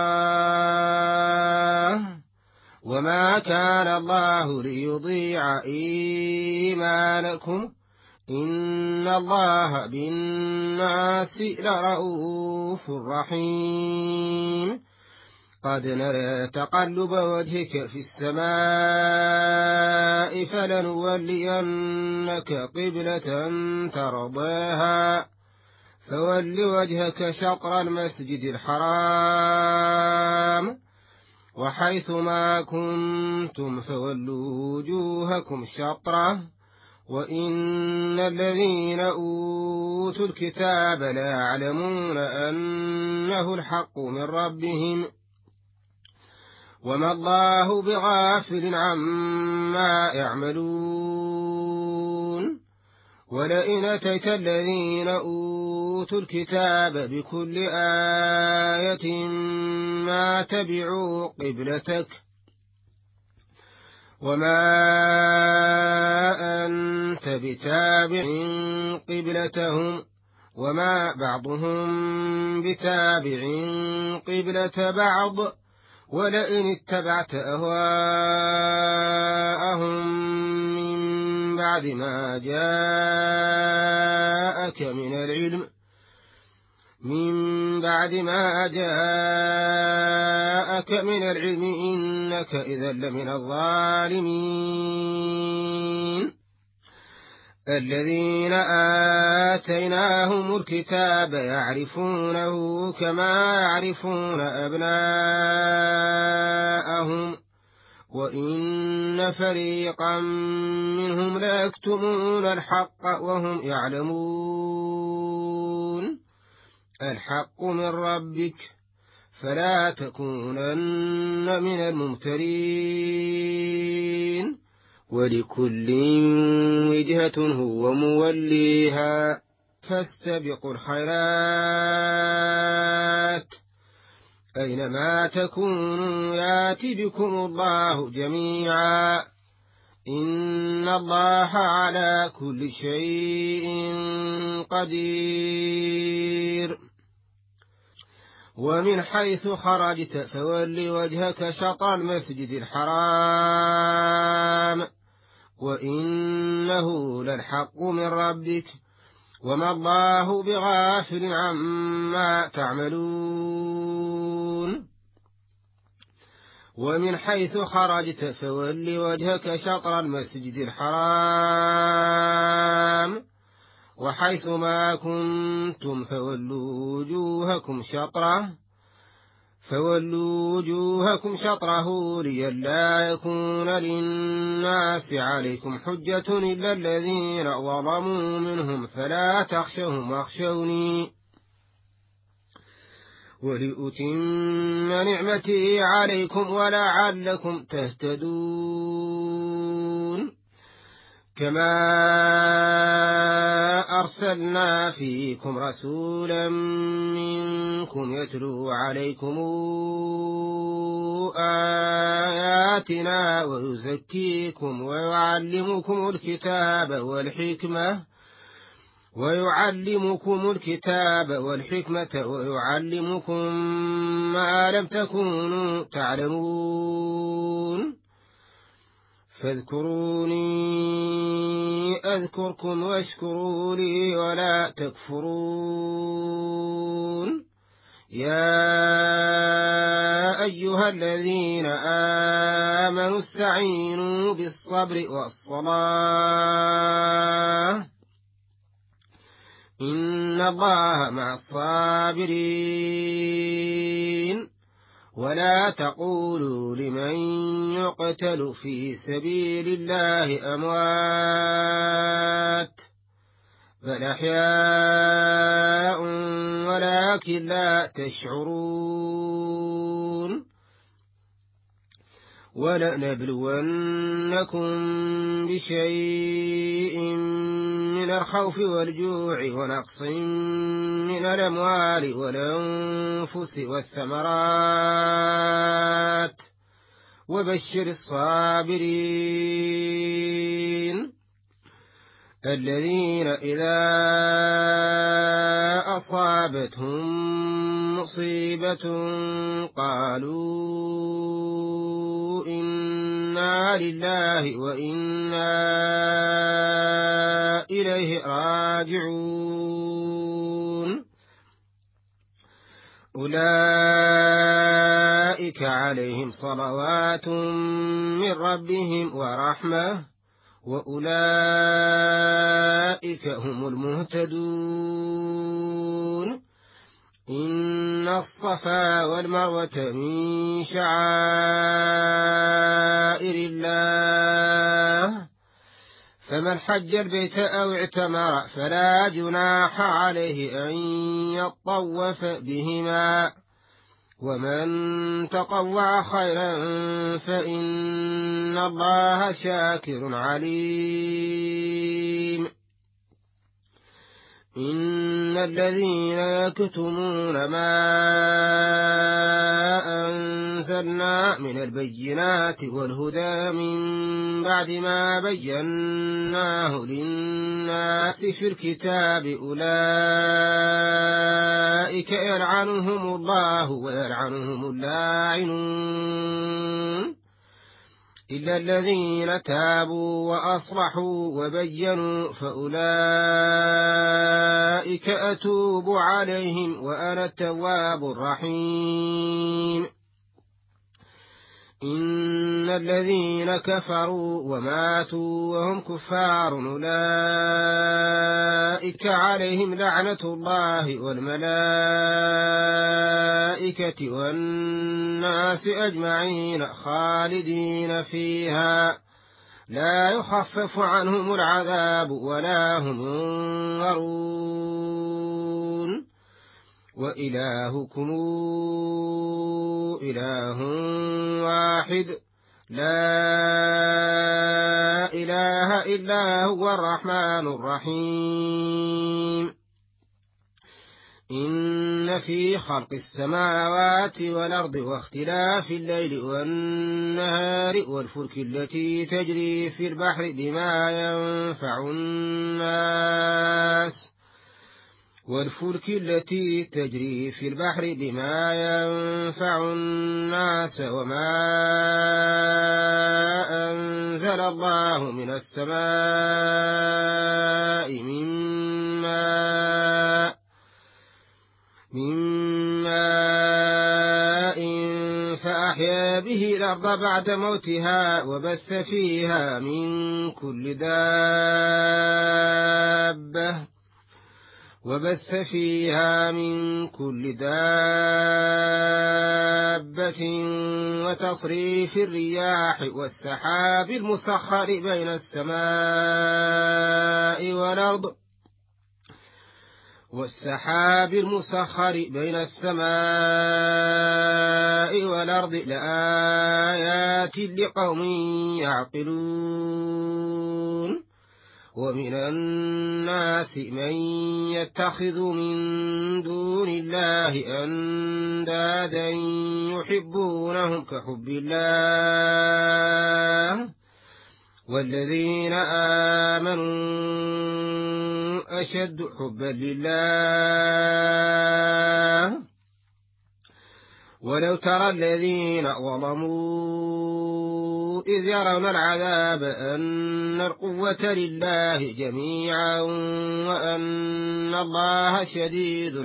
الله، وما كان الله ليضيع إيمانكم، إن الله بالناس لرؤوف رحيم. قد نرى تقلب وجهك في السماء فلنولينك قبلة ترضاها، فول وجهك شطر المسجد الحرام، وحيث ما كنتم فولوا وجوهكم شطره، وإن الذين أوتوا الكتاب لا يعلمون أنه الحق من ربهم، وما الله بغافل عما يعملون. ولئن أتيت الذين أوتوا الكتاب بكل آية ما تبعوا قبلتك، وما أنت بتابع قبلتهم، وما بعضهم بتابع قبلة بعض، ولئن اتبعت أهواءهم من بعد ما جاءك من العلم إنك إذا لمن الظالمين. الذين آتيناهم الكتاب يعرفونه كما يعرفون أبناءهم، وإن فريقا منهم ليكتمون الحق وهم يعلمون. الحق من ربك فلا تكونن من الممترين. ولكل وجهة هو موليها، فاستبقوا الخيرات أينما تكونوا يأت بكم الله جميعا، إن الله على كل شيء قدير. ومن حيث خرجت فول وجهك شطر المسجد الحرام، وإنه للحق من ربك، وما الله بغافل عما تعملون. ومن حيث خرجت فول وجهك شطر المسجد الحرام، وحيث ما كنتم فولوا وجوهكم شطره لئلا يكون للناس عليكم حجة إلا الذين ظلموا منهم، فلا تخشوهم واخشوني ولأتم نعمتي عليكم ولعلكم تهتدون. كما أرسلنا فيكم رسولا منكم يتلو عليكم آياتنا ويزكيكم ويعلمكم الكتاب والحكمة ويعلمكم ما لم تكونوا تعلمون. فاذكروني أذكركم واشكروا لي ولا تكفرون. يا أيها الذين آمنوا استعينوا بالصبر والصلاة إن الله مع الصابرين. ولا تقولوا لمن يقتل في سبيل الله أموات، بل أحياء ولكن لا تشعرون. ولنبلونكم بشيء من الخوف والجوع ونقص من الأموال والأنفس والثمرات وبشر الصابرين الذين إذا أصابتهم مصيبة قالوا إنا لله وإنا إليه راجعون. أولئك عليهم صلوات من ربهم ورحمة وأولئك هم المهتدون. إن الصفا والمروة من شعائر الله، فمن حج البيت أو اعتمر فلا جناح عليه أن يطوف بهما، ومن تطوع خيرا فإن الله شاكر عليم. إن الذين يكتمون ما أنزل أنزلنا من البينات والهدى من بعد ما بيناه للناس في الكتاب أولئك يلعنهم الله ويلعنهم اللاعنون إلا الذين تابوا وأصلحوا وبينوا فأولئك أتوب عليهم وأنا التواب الرحيم إن الذين كفروا وماتوا وهم كفار أولئك عليهم لعنة الله والملائكة والناس أجمعين خالدين فيها لا يخفف عنهم العذاب ولا هم ينظرون وإلهكم إله واحد لا إله إلا هو الرحمن الرحيم إن في خلق السماوات والأرض واختلاف الليل والنهار والفلك التي تجري في البحر بما ينفع الناس وما أنزل الله من السماء من ماء فأحيا به الأرض بعد موتها وبث فيها من كل دابة وتصريف الرياح والسحاب المسخر بين السماء والأرض لآيات لقوم يعقلون ومن الناس من يتخذ من دون الله أندادا يحبونهم كحب الله والذين آمنوا أشد حبا لله ولو ترى الذين ظلموا إذ يرون العذاب أن القوة لله جميعا وأن الله شديد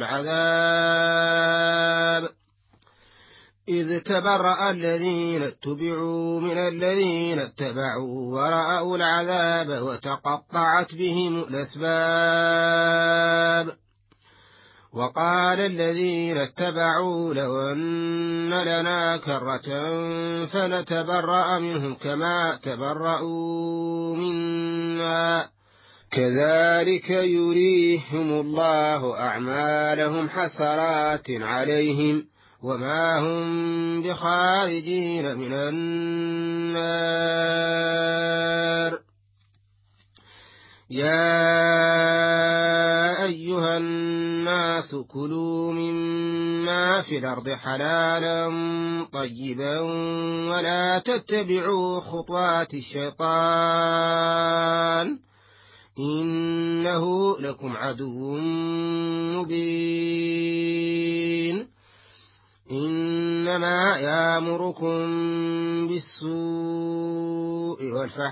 العذاب إذ تبرأ الذين اتبعوا من الذين اتبعوا ورأوا العذاب وتقطعت بهم الأسباب وقال الذين اتبعوا لو أن لنا كرة فنتبرأ منهم كما تبرأوا منا كذلك يريهم الله أعمالهم حسرات عليهم وما هم بخارجين من النار يا أيها الناس كلوا مما في الأرض حلالا طيبا ولا تتبعوا خطوات الشيطان إنه لكم عدو مبين إنما يأمركم بالسوء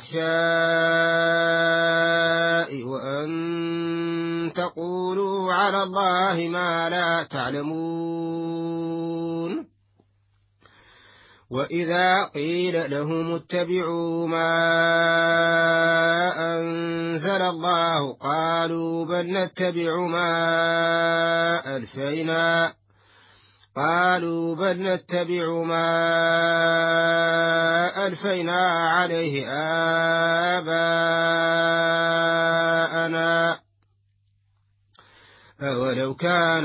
والفحشاء وأن تقولوا على الله ما لا تعلمون وإذا قيل لهم اتبعوا ما أنزل الله قالوا بل نتبع ما ألفينا عليه آباءنا أولو كان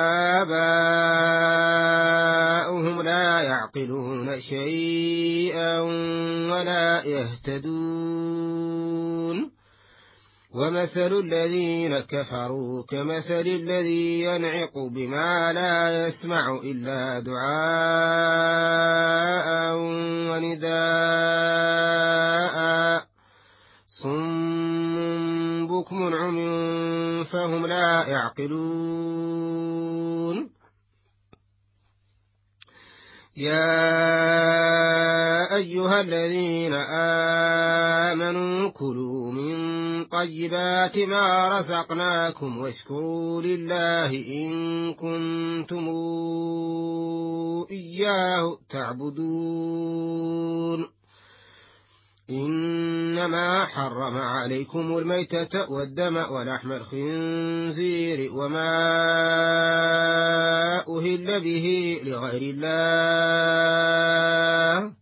آباؤهم لا يعقلون شيئا ولا يهتدون ومثل الذين كفروا كمثل الذي ينعق بما لا يسمع إلا دعاء ونداء صم بكم عمي فهم لا يعقلون يا أيها الذين آمنوا كلوا من طيبات ما رزقناكم واشكروا لله إن كنتم إياه تعبدون إنما حرم عليكم الميتة والدم ولحم الخنزير وما أهل به لغير الله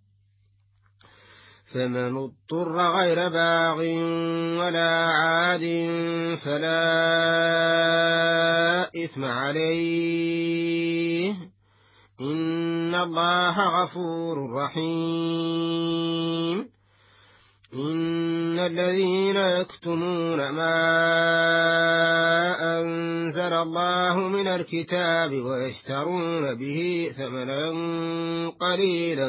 فمن اضطر غير باغ ولا عاد فلا إثم عليه إن الله غفور رحيم إن الذين يكتمون ما أنزل الله من الكتاب ويشترون به ثمنا قليلا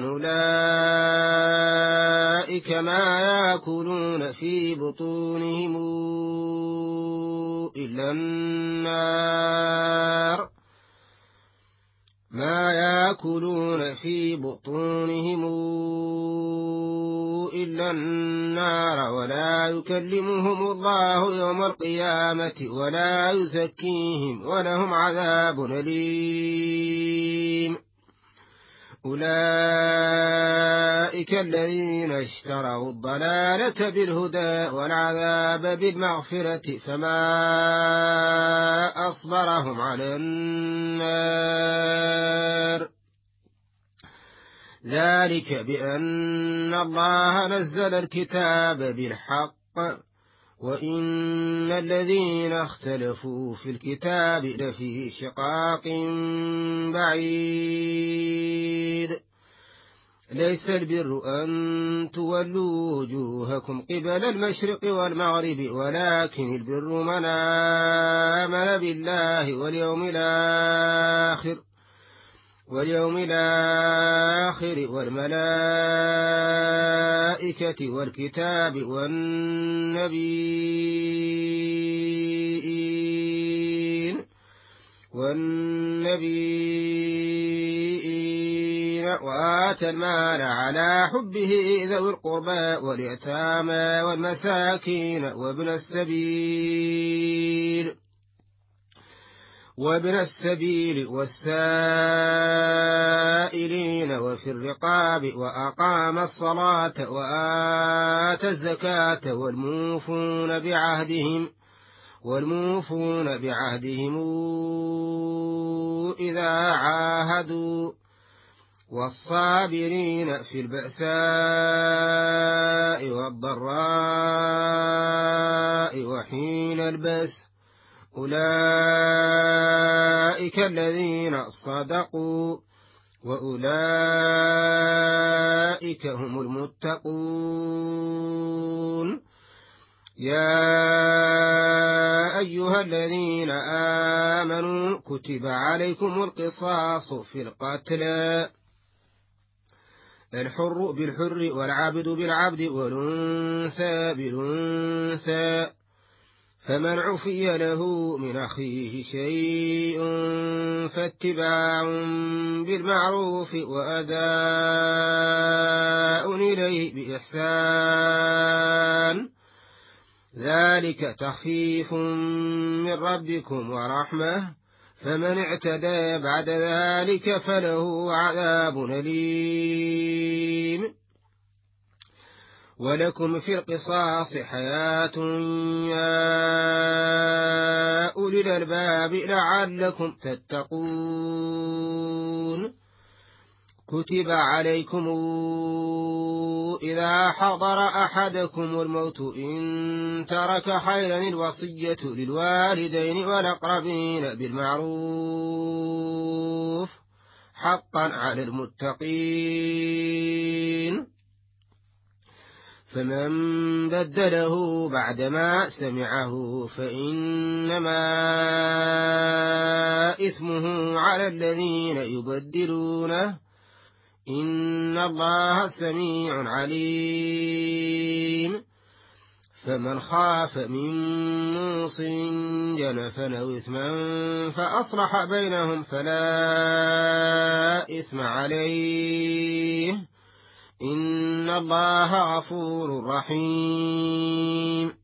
أولئك ما يأكلون في بطونهم إلا النار ما يأكلون في بطونهم إلا النار ولا يكلمهم الله يوم القيامة ولا يزكيهم ولهم عذاب أليم أولئك الذين اشتروا الضلالة بالهدى والعذاب بالمغفرة فما أصبرهم على النار ذلك بأن الله نزل الكتاب بالحق وإن الذين اختلفوا في الكتاب لفي شقاق بعيد ليس البر أن تولوا وجوهكم قبل المشرق والمغرب ولكن البر من آمن بالله واليوم الآخر والملائكة والكتاب والنبيين وآتى المال على حبه ذوي القربى واليتامى والمساكين وابن السبيل والسائلين وفي الرقاب وأقام الصلاة وآتى الزكاة والموفون بعهدهم إذا عاهدوا والصابرين في البأساء والضراء وحين البأس أولئك الذين صدقوا وأولئك هم المتقون يا أيها الذين آمنوا كتب عليكم القصاص في القتلى الحر بالحر والعبد بالعبد والأنثى بالأنثى فمن عفي له من أخيه شيء فاتباع بالمعروف وأداء إليه بإحسان ذلك تخفيف من ربكم ورحمة فمن اعتدى بعد ذلك فله عذاب أليم ولكم في القصاص حياة يا أولي الألباب لعلكم تتقون كتب عليكم إذا حضر أحدكم الموت إن ترك خيرا الوصية للوالدين والأقربين بالمعروف حقا على المتقين فمن بدله بعدما سمعه فإنما إثمه على الذين يبدلونه إن الله سميع عليم. فمن خاف من موص جنفا أو إثما فأصلح بينهم فلا إثم عليه إن الله غفور رحيم.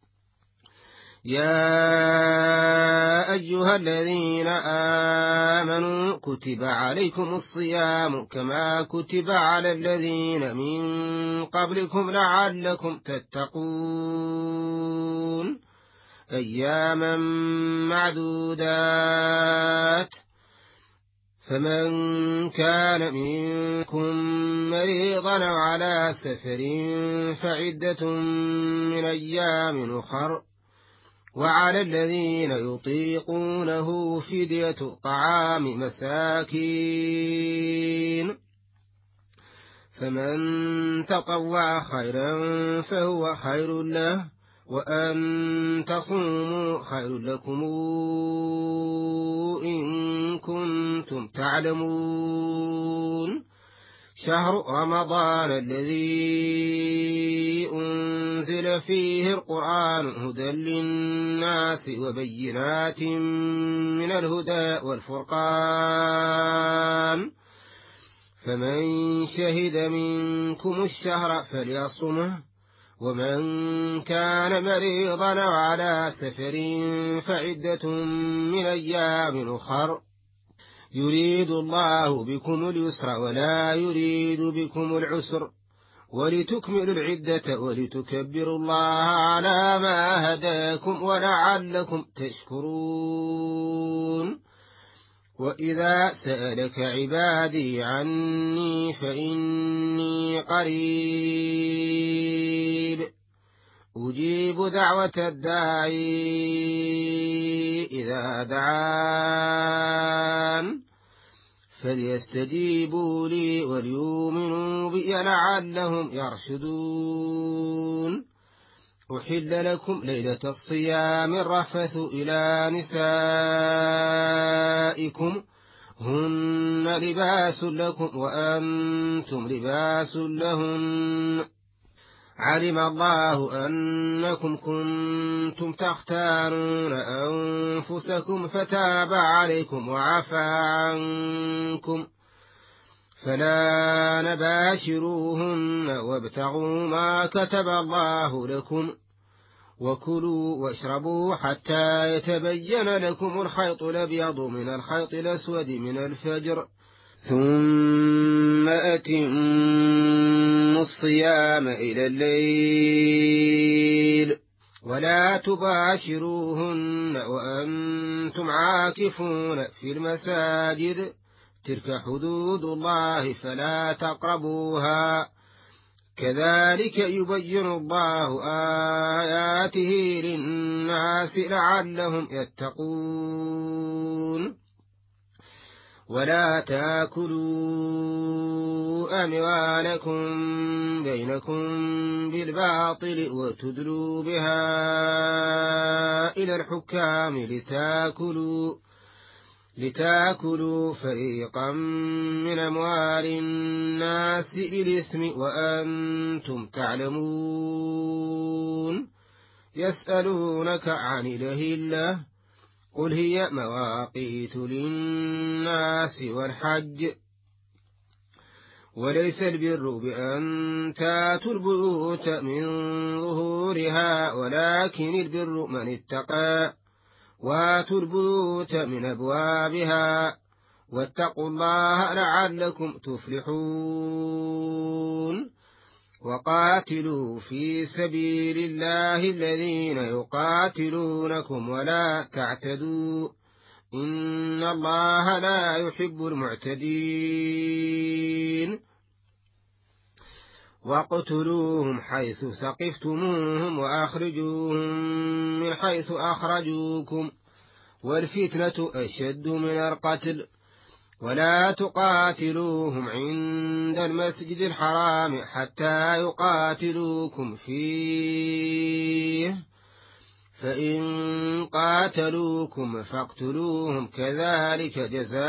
يا أيها الذين آمنوا كتب عليكم الصيام كما كتب على الذين من قبلكم لعلكم تتقون أياما معدودات. فمن كان منكم مريضا أو على سفر فعدة من أيام أخر وعلى الذين يطيقونه فدية طعام مساكين فمن تطوع خيرا فهو خير له وأن تصوموا خير لكم إن كنتم تعلمون. شهر رمضان الذي أنزل فيه القرآن هدى للناس وبينات من الهدى والفرقان فمن شهد منكم الشهر فليصمه ومن كان مريضا أو على سفر فعدة من أيام أخر يريد الله بكم اليسر ولا يريد بكم العسر ولتكملوا العدة ولتكبروا الله على ما هداكم ولعلكم تشكرون. وإذا سألك عبادي عني فإني قريب أجيب دعوة الداعي إذا دعان فليستجيبوا لي وليؤمنوا بي لعلهم يرشدون. أحل لكم ليلة الصيام الرفث إلى نسائكم هن لباس لكم وأنتم لباس لهن علم الله أنكم كنتم تختارون أنفسكم فتاب عليكم وعفى عنكم فلا نباشروهن وابتغوا ما كتب الله لكم وكلوا واشربوا حتى يتبين لكم الخيط الأبيض من الخيط الأسود من الفجر ثم أتموا الصيام إلى الليل ولا تباشروهن وأنتم عاكفون في المساجد تلك حدود الله فلا تقربوها كذلك يبين الله آياته للناس لعلهم يتقون. ولا تاكلوا أموالكم بينكم بالباطل وتدلوا بها إلى الحكام لتاكلوا فريقا من أموال الناس بالإثم وأنتم تعلمون. يسألونك عن الأهلة قل هي مواقيت للناس والحج وليس البر بأن تاتوا البيوت من ظهورها ولكن البر من اتقى واتوا البيوت من أبوابها واتقوا الله لعلكم تفلحون. وقاتلوا في سبيل الله الذين يقاتلونكم ولا تعتدوا إن الله لا يحب المعتدين. واقتلوهم حيث ثقفتموهم وأخرجوهم من حيث أخرجوكم والفتنة أشد من القتل ولا تقاتلوهم عند المسجد الحرام حتى يقاتلوكم فيه، فإن قاتلوكم فاقتلوهم كذلك جزاء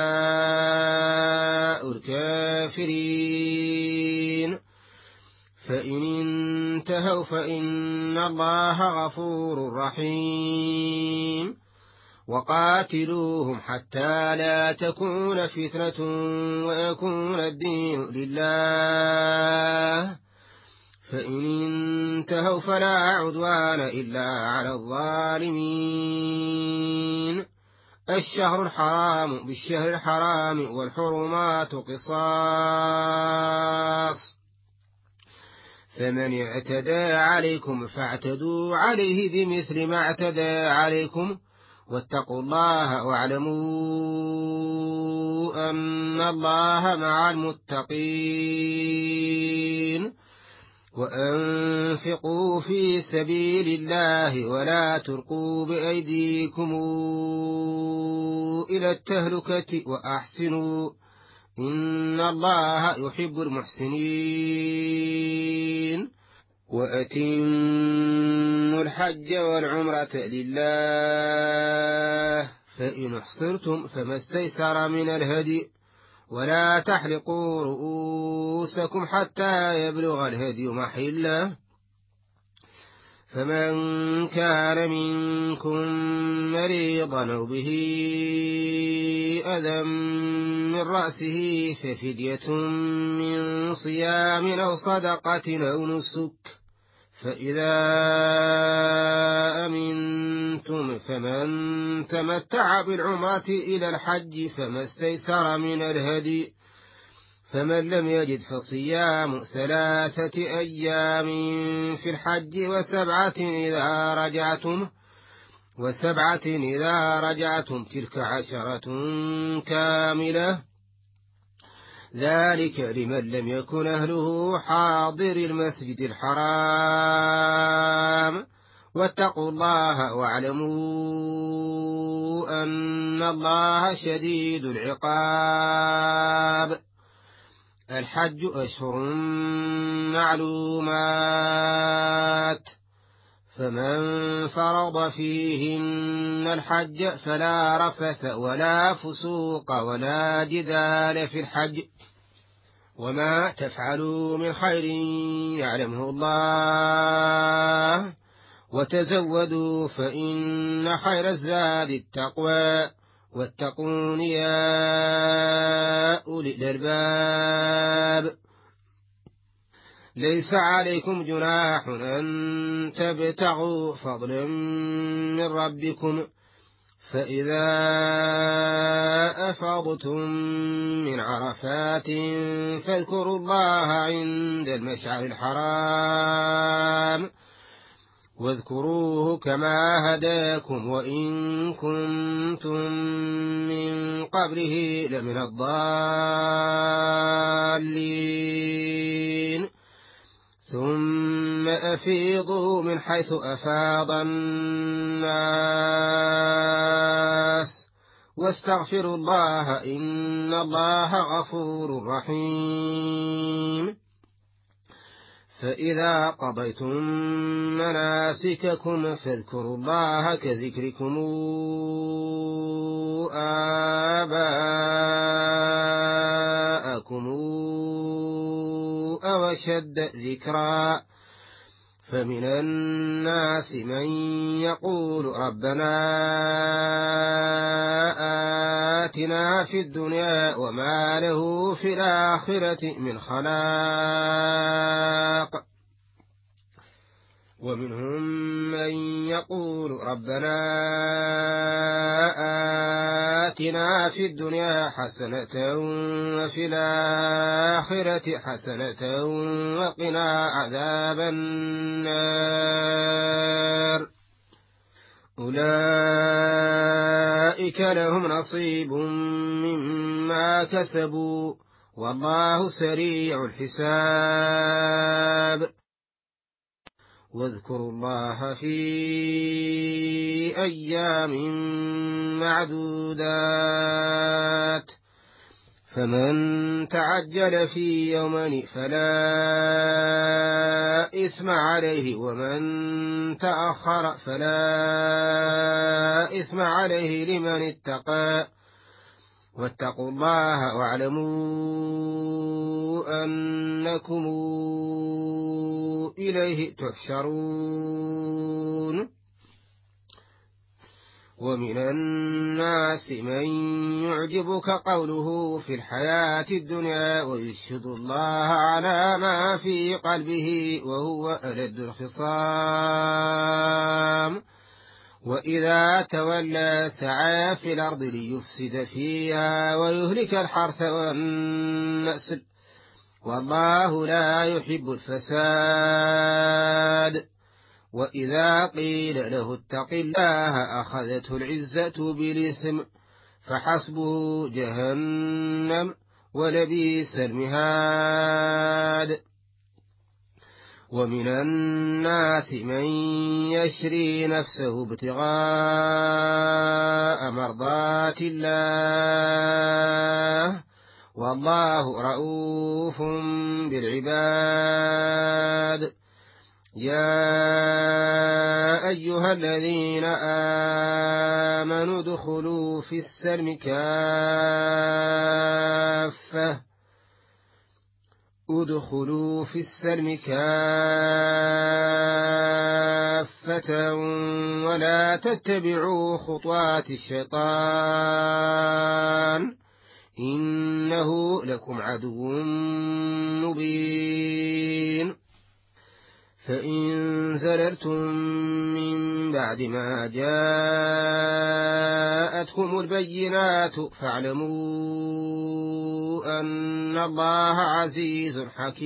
الكافرين. فإن انتهوا فإن الله غفور رحيم. وقاتلوهم حتى لا تكون فتنة ويكون الدين لله، فإن انتهوا فلا عدوان إلا على الظالمين. الشهر الحرام بالشهر الحرام والحرمات قصاص، فمن اعتدى عليكم فاعتدوا عليه بمثل ما اعتدى عليكم، واتقوا الله واعلموا أن الله مع المتقين. وأنفقوا في سبيل الله ولا تلقوا بأيديكم إلى التهلكة وأحسنوا إن الله يحب المحسنين. وأتموا الحج والعمرة لله، فإن احصرتم فما استيسر من الهدي، ولا تحلقوا رؤوسكم حتى يبلغ الهدي محله، فمن كان منكم مريضا أو به أذى من رأسه ففدية من صيام أو صدقة أو نسك، فإذا أمنتم فمن تمتع بالعمرة إلى الحج فما استيسر من الهدي، فمن لم يجد فصيام 3 أيام في الحج وسبعة إذا رجعتم تلك 10 كاملة، ذلك لمن لم يكن أهله حاضر المسجد الحرام. واتقوا الله واعلموا أن الله شديد العقاب. الحج أشهر معلومات، فمن فرض فيهن الحج فلا رفث ولا فسوق ولا جدال في الحج، وما تفعلوا من خير يعلمه الله، وتزودوا فإن خير الزاد التقوى، واتقون يا أولي الألباب. ليس عليكم جناح أن تبتغوا فضلا من ربكم، فإذا أفضتم من عرفات فاذكروا الله عند المشعر الحرام، واذكروه كما هداكم وإن كنتم من قبله لمن الضالين. ثم أفيضوا من حيث أفاض الناس واستغفروا الله إن الله غفور رحيم. فإذا قضيتم مناسككم فاذكروا الله كذكركم آباءكم أو أشد ذكرا، فمن الناس من يقول ربنا آتنا في الدنيا وما له في الآخرة من خلاق، ومنهم من يقول ربنا آتنا في الدنيا حسنة وفي الآخرة حسنة وقنا عذاب النار. أولئك لهم نصيب مما كسبوا والله سريع الحساب. واذكروا الله في أيام معدودات، فمن تعجل في يومين فلا إثم عليه، ومن تأخر فلا إثم عليه لمن اتقى. واتقوا الله واعلموا أنكم إليه تحشرون. ومن الناس من يعجبك قوله في الحياة الدنيا ويشهد الله على ما في قلبه وهو ألد الخصام، وإذا تولى سعى في الأرض ليفسد فيها ويهلك الحرث والنسل، والله لا يحب الفساد. وإذا قيل له اتق الله أخذته العزة بالإثم فحسبه جهنم ولبئس المهاد. ومن الناس من يشري نفسه ابتغاء مرضات الله، والله رؤوف بالعباد. يا أيها الذين آمنوا ادخلوا في السلم كافة ولا تتبعوا خطوات الشيطان إنه لكم عدو مبين. فإن زللتم من بعد ما جاءتكم البينات فاعلموا أن الله عزيز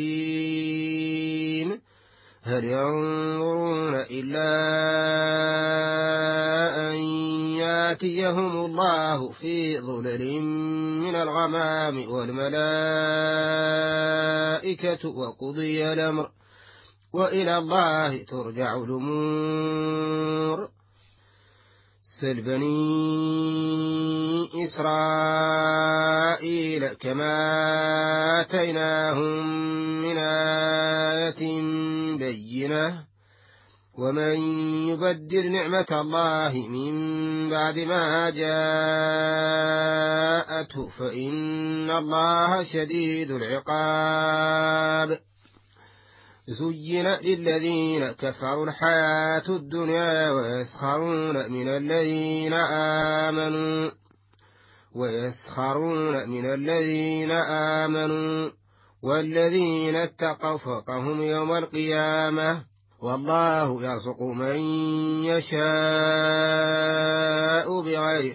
حكيم. هل ينظرون إلا أن ياتيهم الله في ظلل من الغمام والملائكة وقضي الأمر وإلى الله ترجع الأمور. سل بني إسرائيل كما آتيناهم من آية بينة، ومن يبدل نعمة الله من بعد ما جاءته فإن الله شديد العقاب. زين للذين كفروا الحياة الدنيا ويسخرون من الذين آمنوا والذين اتقوا فوقهم يوم القيامة، والله يرزق من يشاء بغير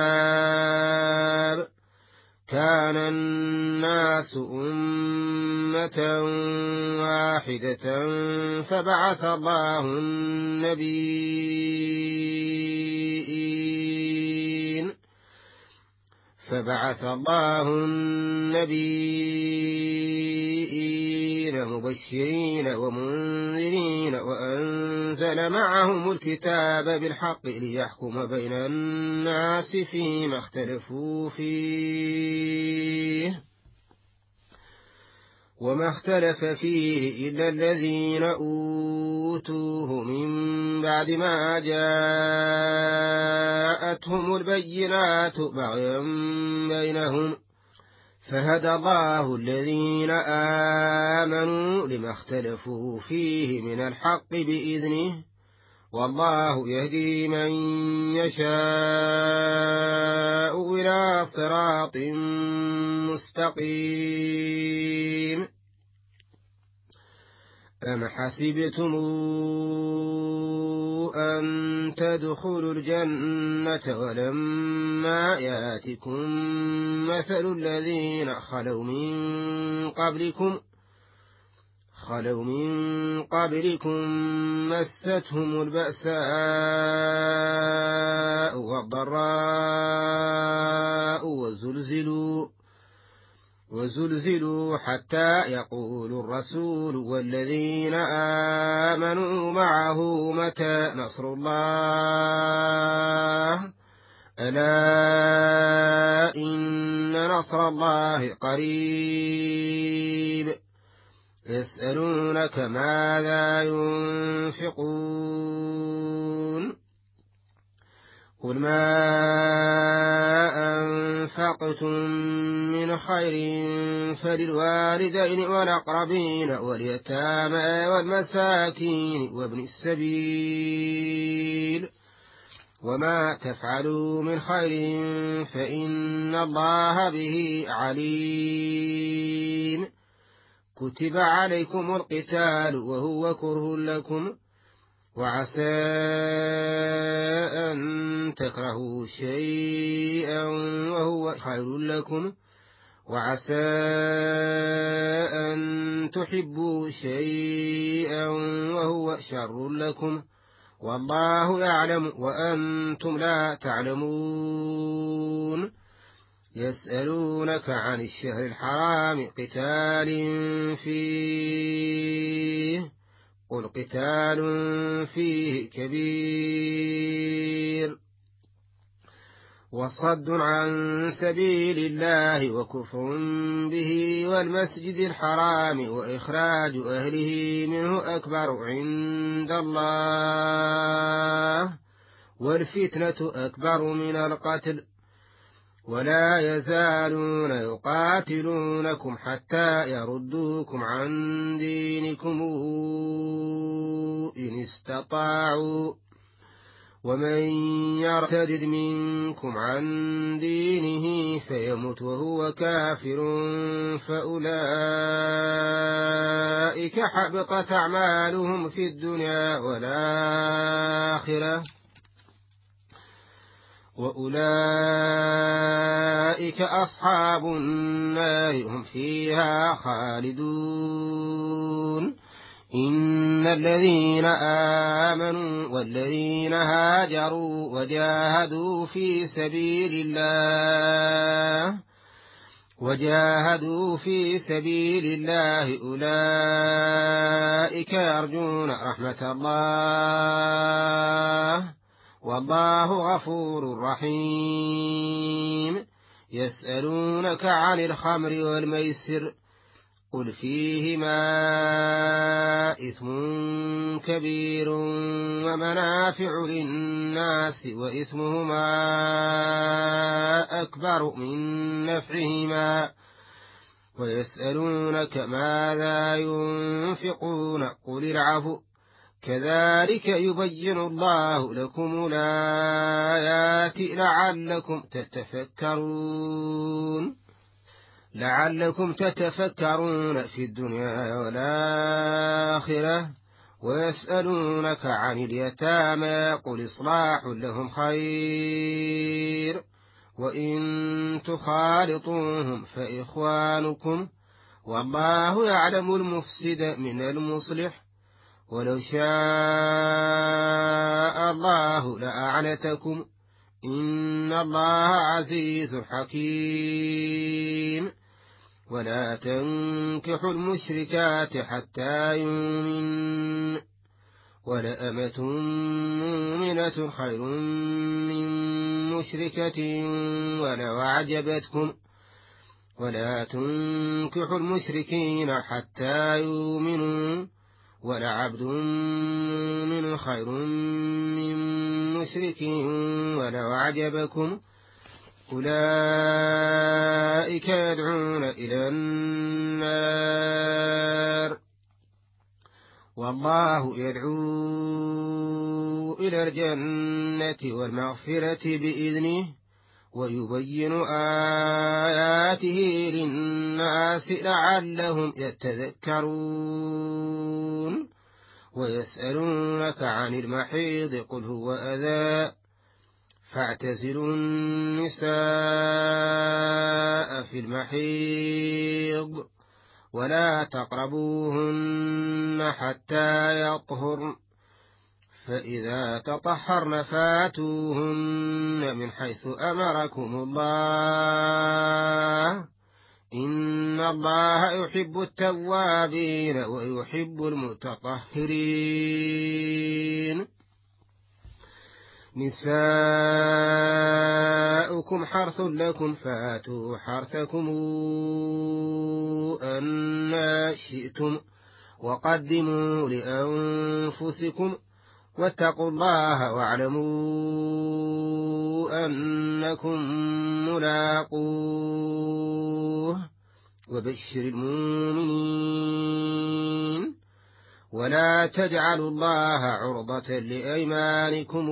حساب. كان الناس أمة واحدة فبعث الله النبيين مبشرين ومنذرين وأنزل معهم الكتاب بالحق ليحكم بين الناس فيما اختلفوا فيه، وما اختلف فيه إلا الذين أوتوه من بعد ما جاءتهم البينات بغيا بينهم، فهدى الله الذين آمنوا لما اختلفوا فيه من الحق بإذنه، والله يهدي من يشاء إلى صراط مستقيم. أم حسبتم أن تدخلوا الجنة ولما ياتكم مثل الذين خلوا من قبلكم مستهم البأساء والضراء وزلزلوا حتى يقول الرسول والذين آمنوا معه متى نصر الله، ألا إن نصر الله قريب يسألونك ماذا ينفقون قل ما أنفقتم من خير فللوالدين والأقربين واليتامى والمساكين وابن السبيل وما تفعلوا من خير فإن الله به عليم كتب عليكم القتال وهو كره لكم وعسى أن تكرهوا شيئا وهو خير لكم وعسى أن تحبوا شيئا وهو شر لكم والله يعلم وأنتم لا تعلمون يسألونك عن الشهر الحرام قتال فيه قل قتال فيه كبير وصد عن سبيل الله وكفر به والمسجد الحرام وإخراج أهله منه أكبر عند الله والفتنة أكبر من القتل ولا يزالون يقاتلونكم حتى يردوكم عن دينكم إن استطاعوا ومن يرتد منكم عن دينه فيمت وهو كافر فأولئك حبطت أعمالهم في الدنيا والآخرة وأولئك أصحاب النار هم فيها خالدون إن الذين آمنوا والذين هاجروا وجاهدوا في سبيل الله أولئك يرجون رحمة الله والله غفور رحيم يسألونك عن الخمر والميسر قل فيهما إثم كبير ومنافع للناس وإثمهما أكبر من نفعهما ويسألونك ماذا ينفقون قل العفو كذلك يبين الله لكم الآيات لعلكم تتفكرون في الدنيا والآخرة ويسألونك عن اليتامى قل إصلاح لهم خير وإن تخالطوهم فإخوانكم والله يعلم المفسد من المصلح ولو شاء الله لأعنتكم إن الله عزيز حكيم ولا تنكحوا المشركات حتى يؤمن ولأمة مؤمنة خير من مشركة ولو أعجبتكم ولا تنكحوا المشركين حتى يؤمنوا ولعبد مؤمن خير من مشرك ولو أعجبكم أولئك يدعون إلى النار والله يدعو إلى الجنة والمغفرة بإذنه ويبين آياته للناس لعلهم يتذكرون ويسألونك عن المحيض قل هو أذى فاعتزلوا النساء في المحيض ولا تقربوهن حتى يطهرن فإذا تطهرن فاتوهن من حيث أمركم الله إن الله يحب التوابين ويحب المتطهرين نساؤكم حرث لكم فاتوا حرثكم أنى شئتم وقدموا لأنفسكم واتقوا الله واعلموا أنكم ملاقوه وبشر المؤمنين ولا تجعلوا الله عرضة لأيمانكم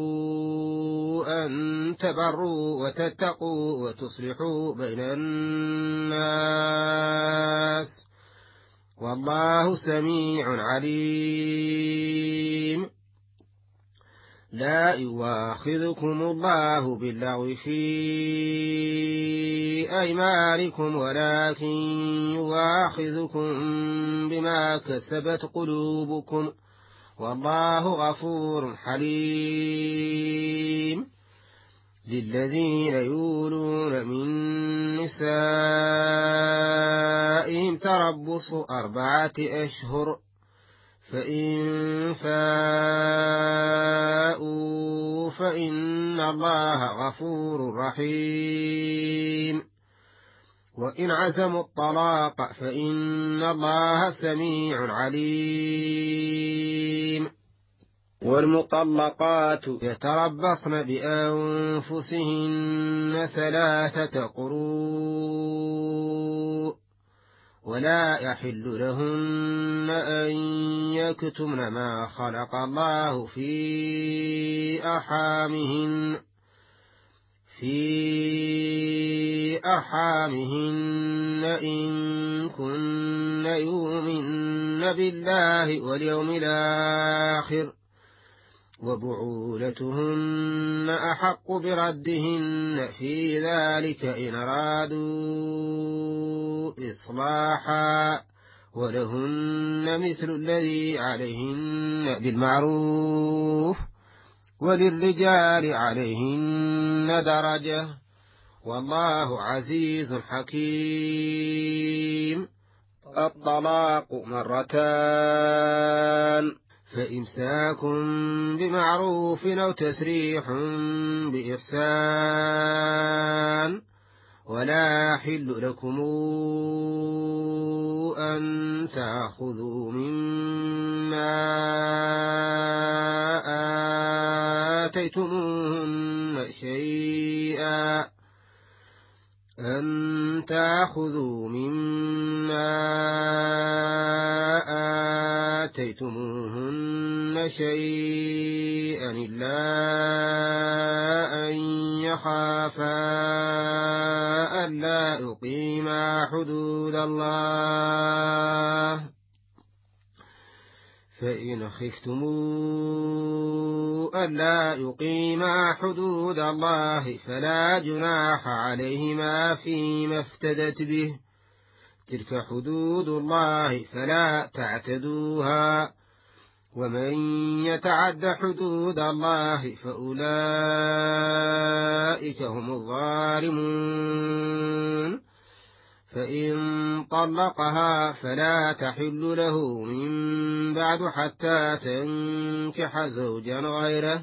أن تبروا وتتقوا وتصلحوا بين الناس والله سميع عليم. لا يؤاخذكم الله باللغو في أيمانكم ولكن يؤاخذكم بما كسبت قلوبكم والله غفور حليم. للذين يولون من نسائهم تربص 4 أشهر فإن فاءوا فإن الله غفور رحيم. وإن عزموا الطلاق فإن الله سميع عليم. والمطلقات يتربصن بأنفسهن 3 قروء ولا يحل لهن أن يكتمن ما خلق الله في أرحامهن إن كن يؤمن بالله واليوم الآخر وبعولتهن أحق بردهن في ذلك إن أرادوا إصلاحا ولهن مثل الذي عليهن بالمعروف وللرجال عليهن درجة والله عزيز حكيم. الطلاق 2 فإمساك بمعروف أو تسريح بإحسان ولا يحل لكم أن تأخذوا مما آتيتموهن شيئا إلا أن يخافا ألا يقيما حدود الله فإن خفتم ألا يقيما حدود الله فلا جناح عليهما فيما افتدت به تلك حدود الله فلا تعتدوها ومن يتعد حدود الله فأولئك هم الظالمون. فإن طلقها فلا تحل له من بعد حتى تنكح زوجا غيره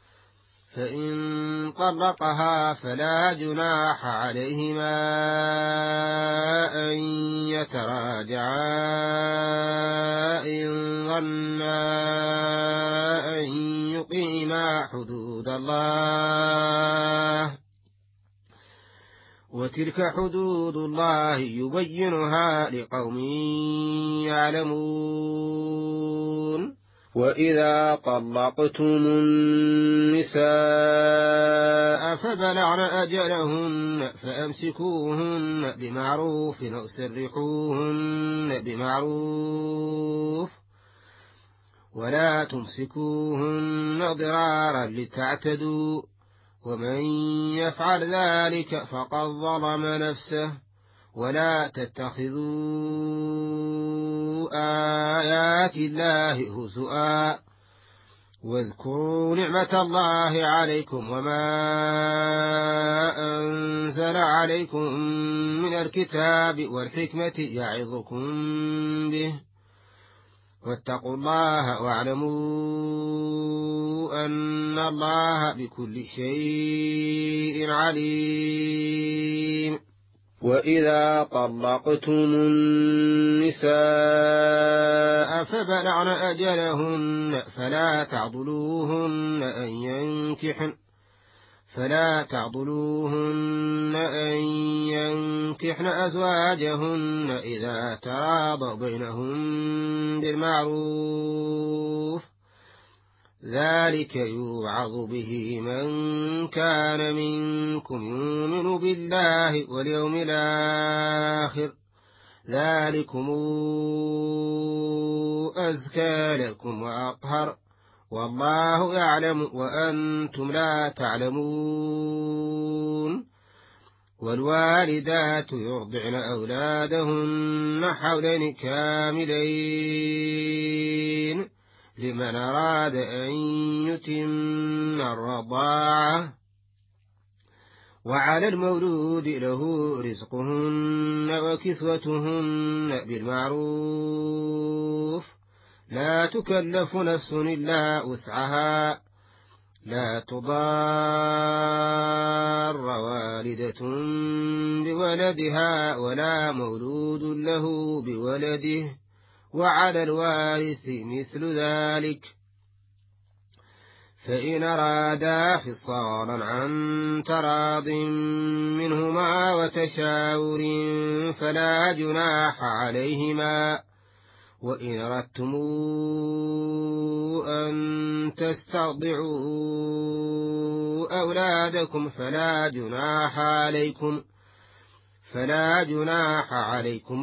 فإن طلقها فلا جناح عليهما أن يتراجعا إن ظنا أن يقيما حدود الله وتلك حدود الله يبينها لقوم يعلمون. وإذا طلقتم النساء فبلغن أجلهن فأمسكوهن بمعروف أو سرحوهن بمعروف ولا تمسكوهن ضرارا لتعتدوا ومن يفعل ذلك فقد ظلم نفسه ولا تتخذوا آيات الله هزؤا واذكروا نعمة الله عليكم وما أنزل عليكم من الكتاب والحكمة يعظكم به واتقوا الله واعلموا أن الله بكل شيء عليم. وإذا طلقتم النساء فبلغن أجلهن فلا تعضلوهن أن ينكحن أزواجهن إذا تراضوا بينهم بالمعروف، ذلك يوعظ به من كان منكم يؤمن بالله واليوم الآخر، ذلكم أزكى لكم وأطهر، والله يعلم وأنتم لا تعلمون. والوالدات يرضعن أولادهن حولين كاملين لمن أراد أن يتم الرضاعة، وعلى المولود له رزقهن وكسوتهن بالمعروف، لا تكلف نفس إلا وسعها، لا تضار والدة بولدها ولا مولود له بولده، وعلى الوارث مثل ذلك. فإن أرادا فصالا عن تراض منهما وتشاور فلا جناح عليهما، وإن أردتم أن تسترضعوا أولادكم فلا جناح عليكم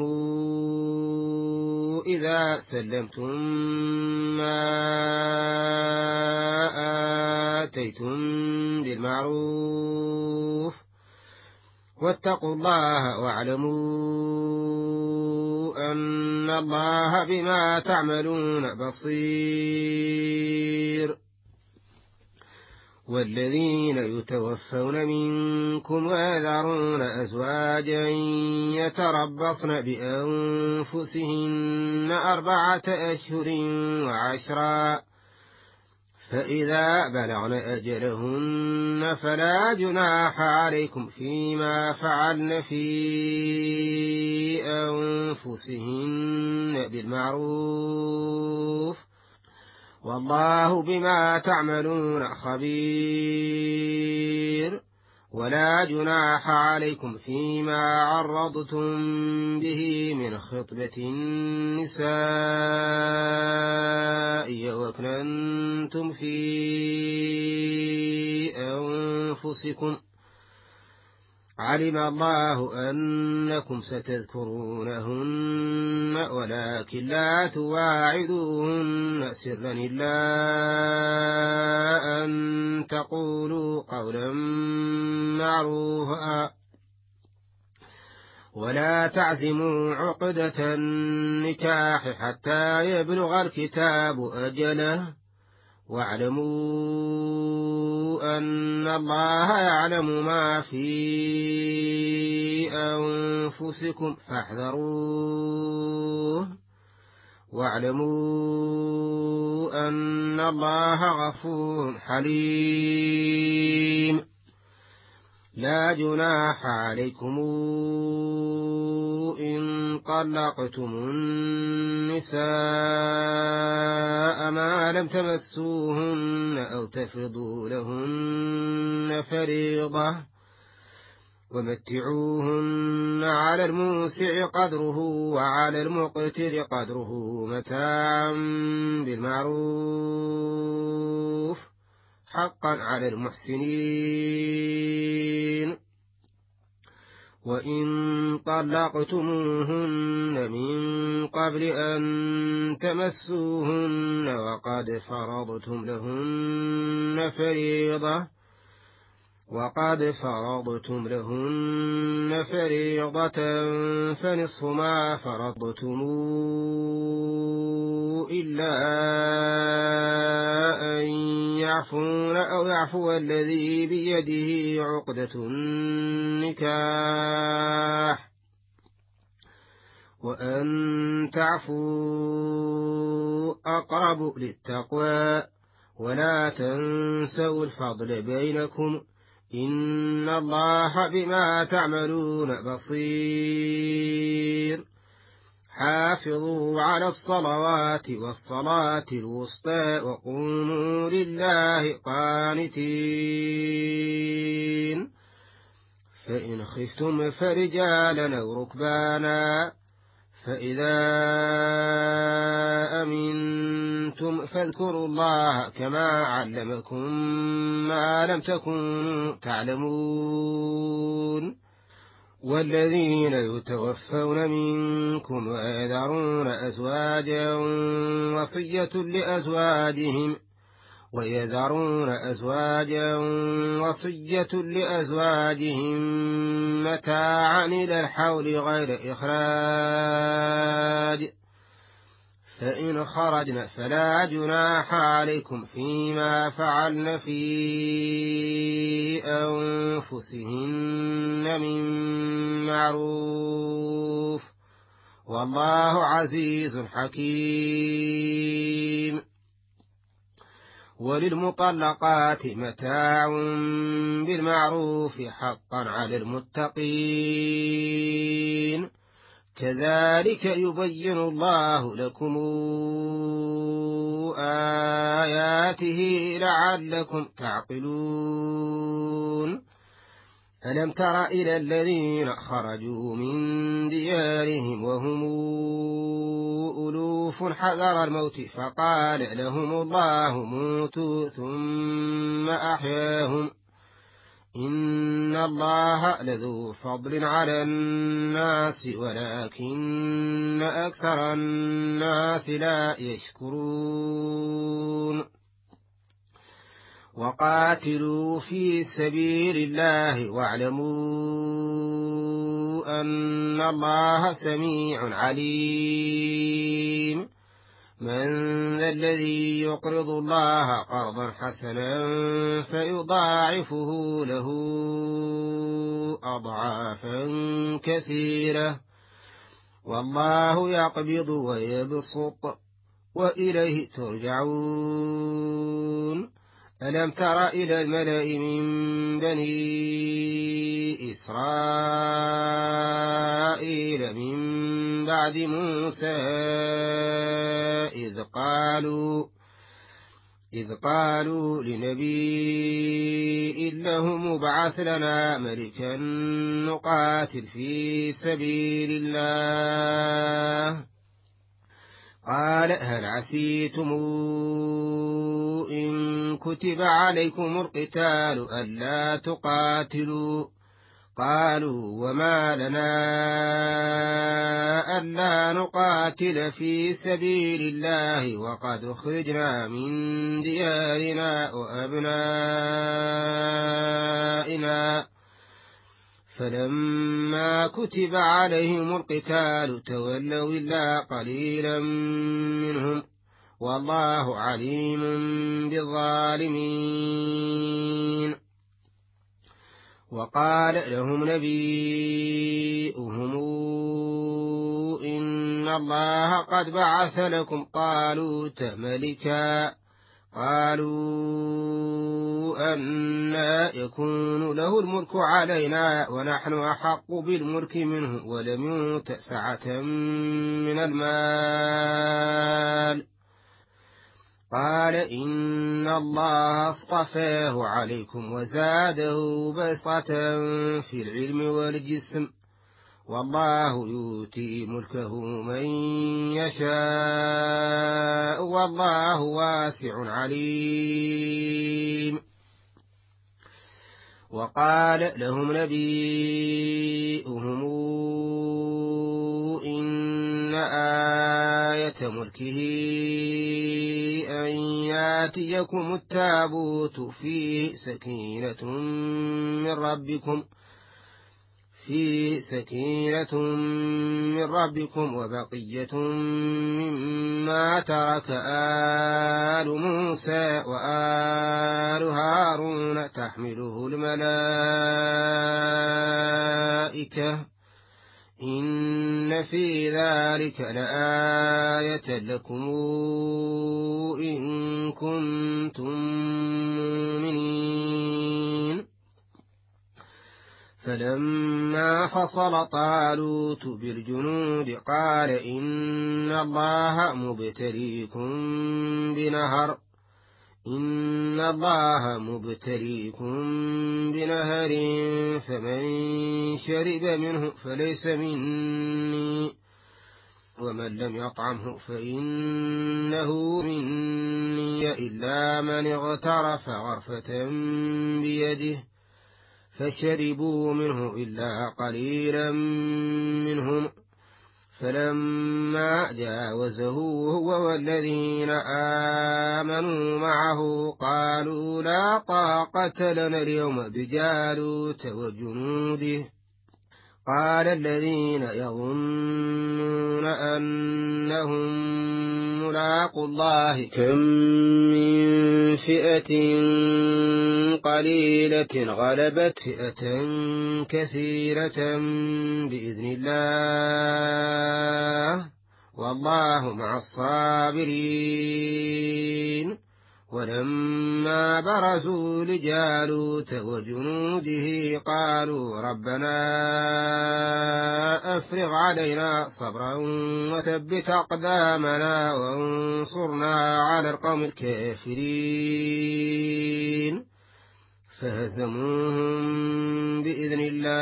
إذا سلمتم ما آتيتم بالمعروف، واتقوا الله واعلموا أن الله بما تعملون بصير. والذين يتوفون منكم ويذرون أزواجا يتربصن بأنفسهن 4 أشهر و10، فإذا بلغن أجلهن فلا جناح عليكم فيما فعلن في أنفسهن بالمعروف، والله بما تعملون خبير. ولا جناح عليكم فيما عرضتم به من خطبة النساء وأكننتم في أنفسكم، علم الله أنكم ستذكرونهن ولكن لا تواعدوهن سرا إلا أن تقولوا قولا معروفا، ولا تعزموا عقدة النكاح حتى يبلغ الكتاب أجله، واعلموا أن الله يعلم ما في أنفسكم فاحذروه، واعلموا أن الله غفور حليم. لا جناح عليكم إن طلقتم النساء ما لم تمسوهن أو تفرضوا لهن فريضة، ومتعوهن على الموسع قدره وعلى المقتر قدره متاعا بالمعروف، حقا على المحسنين. وإن طلقتموهن من قبل أن تمسوهن وقد فرضتم لهن فريضة فنصف ما فرضتم إلا أن يعفون أو يعفو الذي بيده عقدة النكاح، وأن تعفوا أقرب للتقوى ولا تنسوا الفضل بينكم إن الله بما تعملون بصير حافظوا على الصلوات والصلاة الوسطى وقوموا لله قانتين فإن خفتم فرجالا أو ركبانا فإذا أمنتم فاذكروا الله كما علمكم ما لم تكونوا تعلمون والذين يتوفون منكم ويذرون أزواجا وصية لأزواجهم متاعا إلى الحول غير إخراج فإن خرجن فلا جناح عليكم فيما فعلن في أنفسهن من معروف والله عزيز حكيم وللمطلقات متاع بالمعروف حقا على المتقين كذلك يبين الله لكم آياته لعلكم تعقلون ألم تر إلى الذين خرجوا من ديارهم وهم ألوف حذر الموت فقال لهم الله موتوا ثم أحياهم إن الله لذو فضل على الناس ولكن أكثر الناس لا يشكرون وقاتلوا في سبيل الله واعلموا أن الله سميع عليم من ذا الذي يقرض الله قرضا حسنا فيضاعفه له أضعافا كثيرة والله يقبض ويبسط وإليه ترجعون ألم تر إلى الملأ من بني إسرائيل من بعد موسى إذ قالوا لنبي له مبعث لنا ملكا نقاتل في سبيل الله قال هل عسيتم إن كتب عليكم القتال ألا تقاتلوا قالوا وما لنا ألا نقاتل في سبيل الله وقد أخرجنا من ديارنا وأبنائنا فلما كتب عليهم القتال تولوا إلا قليلا منهم والله عليم بالظالمين وقال لهم نبيئهم إن الله قد بعث لكم طالوت ملكا قالوا أنى يكون له الملك علينا ونحن أحق بالملك منه ولم يؤت سعة من المال قال إن الله اصطفاه عليكم وزاده بسطة في العلم والجسم والله يؤتي ملكه من يشاء والله واسع عليم وقال لهم نبيئهم إن آية ملكه أن ياتيكم التابوت فيه سكينة من ربكم وبقية مما ترك آل موسى وآل هارون تحمله الملائكة إن في ذلك لآية لكم إن كنتم مؤمنين. فلما فصل طالوت بالجنود قال إن الله مبتليكم بنهر فمن شرب منه فليس مني ومن لم يطعمه فإنه مني إلا من اغترف غرفة بيده فشربوا منه إلا قليلا منهم. فلما جاوزه هو والذين آمنوا معه قالوا لا طاقة لنا اليوم بجالوت وجنوده. قال الذين يظنون أنهم ملاقو الله كم من فئة قليلة غلبت فئة كثيرة بإذن الله والله مع الصابرين. ولما برزوا لجالوت وجنوده قالوا ربنا أفرغ علينا صبرا وثبت أقدامنا وانصرنا على القوم الكافرين. فهزموهم بإذن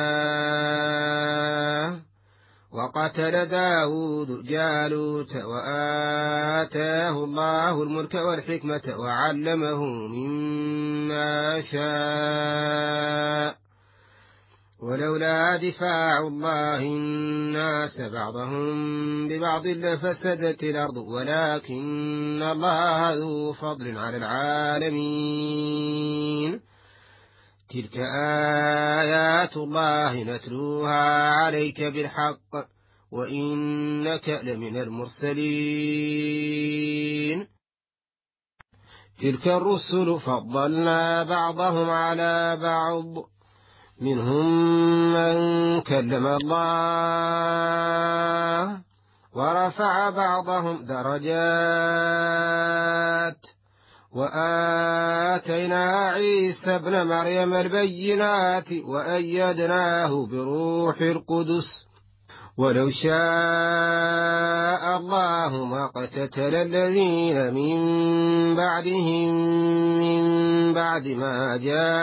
الله. وقتل داود جالوت وآتاه الله الملك والحكمة وعلمه مما شاء. ولولا دفاع الله الناس بعضهم ببعض لفسدت الأرض ولكن الله ذو فضل على العالمين. تلك آيات الله نتلوها عليك بالحق وإنك لمن المرسلين. تلك الرسل فضلنا بعضهم على بعض منهم من كلم الله ورفع بعضهم درجات وآتينا عيسى ابن مريم البينات وأيدناه بروح القدس. ولو شاء الله ما اقتتل الذين من بعدهم من بعد ما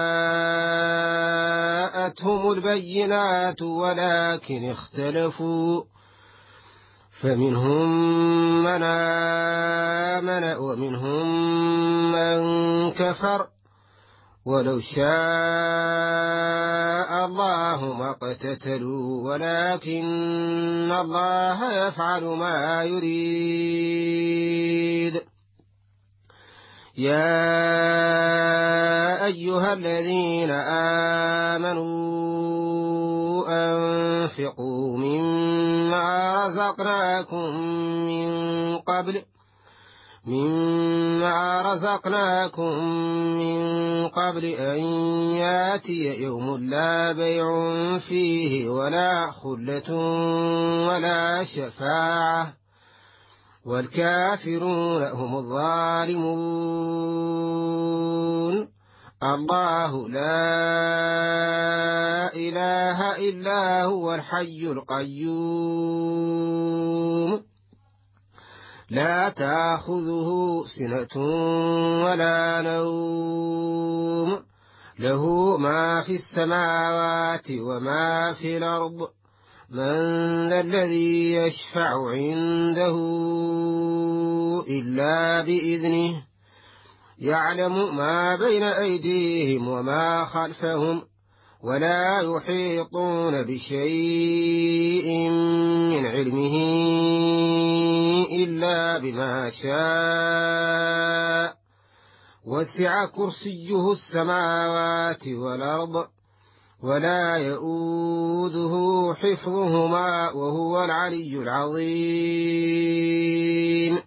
جاءتهم البينات ولكن اختلفوا فمنهم من آمن ومنهم من كفر. ولو شاء الله ما اقتتلوا ولكن الله يفعل ما يريد. يا أيها الذين آمنوا أنفقوا مما رزقناكم من قبل أن ياتي يوم لا بيع فيه ولا خلة ولا شفاعة والكافرون هم الظالمون. الله لا إله إلا هو الحي القيوم لا تأخذه سنة ولا نوم له ما في السماوات وما في الأرض. من ذا الذي يشفع عنده إلا بإذنه يعلم ما بين أيديهم وما خلفهم ولا يحيطون بشيء من علمه إلا بما شاء وسع كرسيه السماوات والأرض ولا يؤوده حفظهما وهو العلي العظيم.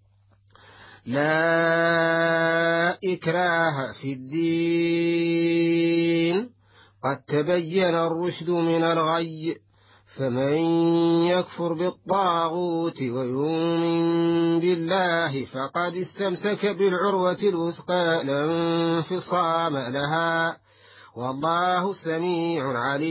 لا إكراه في الدين قد تبين الرشد من الغي فمن يكفر بالطاغوت ويؤمن بالله فقد استمسك بالعروة الوثقى لا انفصام لها والله سميع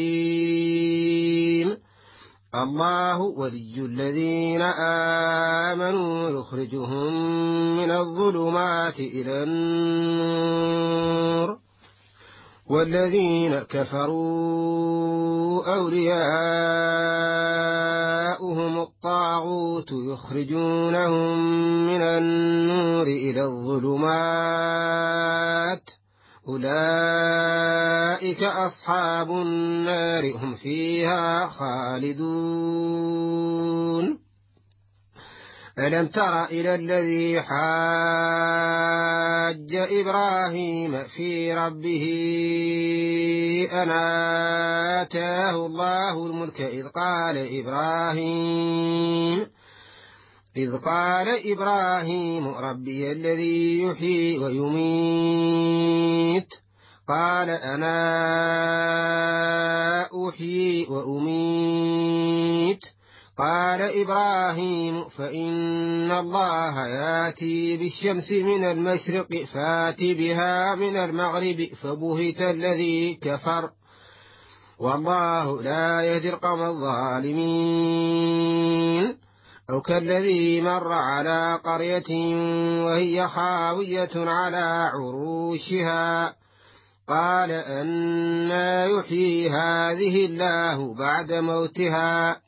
عليم الله ولي الذين آمنوا يخرجهم من الظلمات إلى النور والذين كفروا أولياؤهم الطاغوت يخرجونهم من النور إلى الظلمات أولئك أصحاب النار هم فيها خالدون ألم تر إلى الذي حاج إبراهيم في ربه أن آتاه الله الملك إذ قال إبراهيم ربي الذي يحيي ويميت قال أنا أحيي وأميت قال إبراهيم فإن الله ياتي بالشمس من المشرق فات بها من المغرب فبهت الذي كفر والله لا يهدي القوم الظالمين أو كالذي مر على قرية وهي خاوية على عروشها قال أنى يحيي هذه الله بعد موتها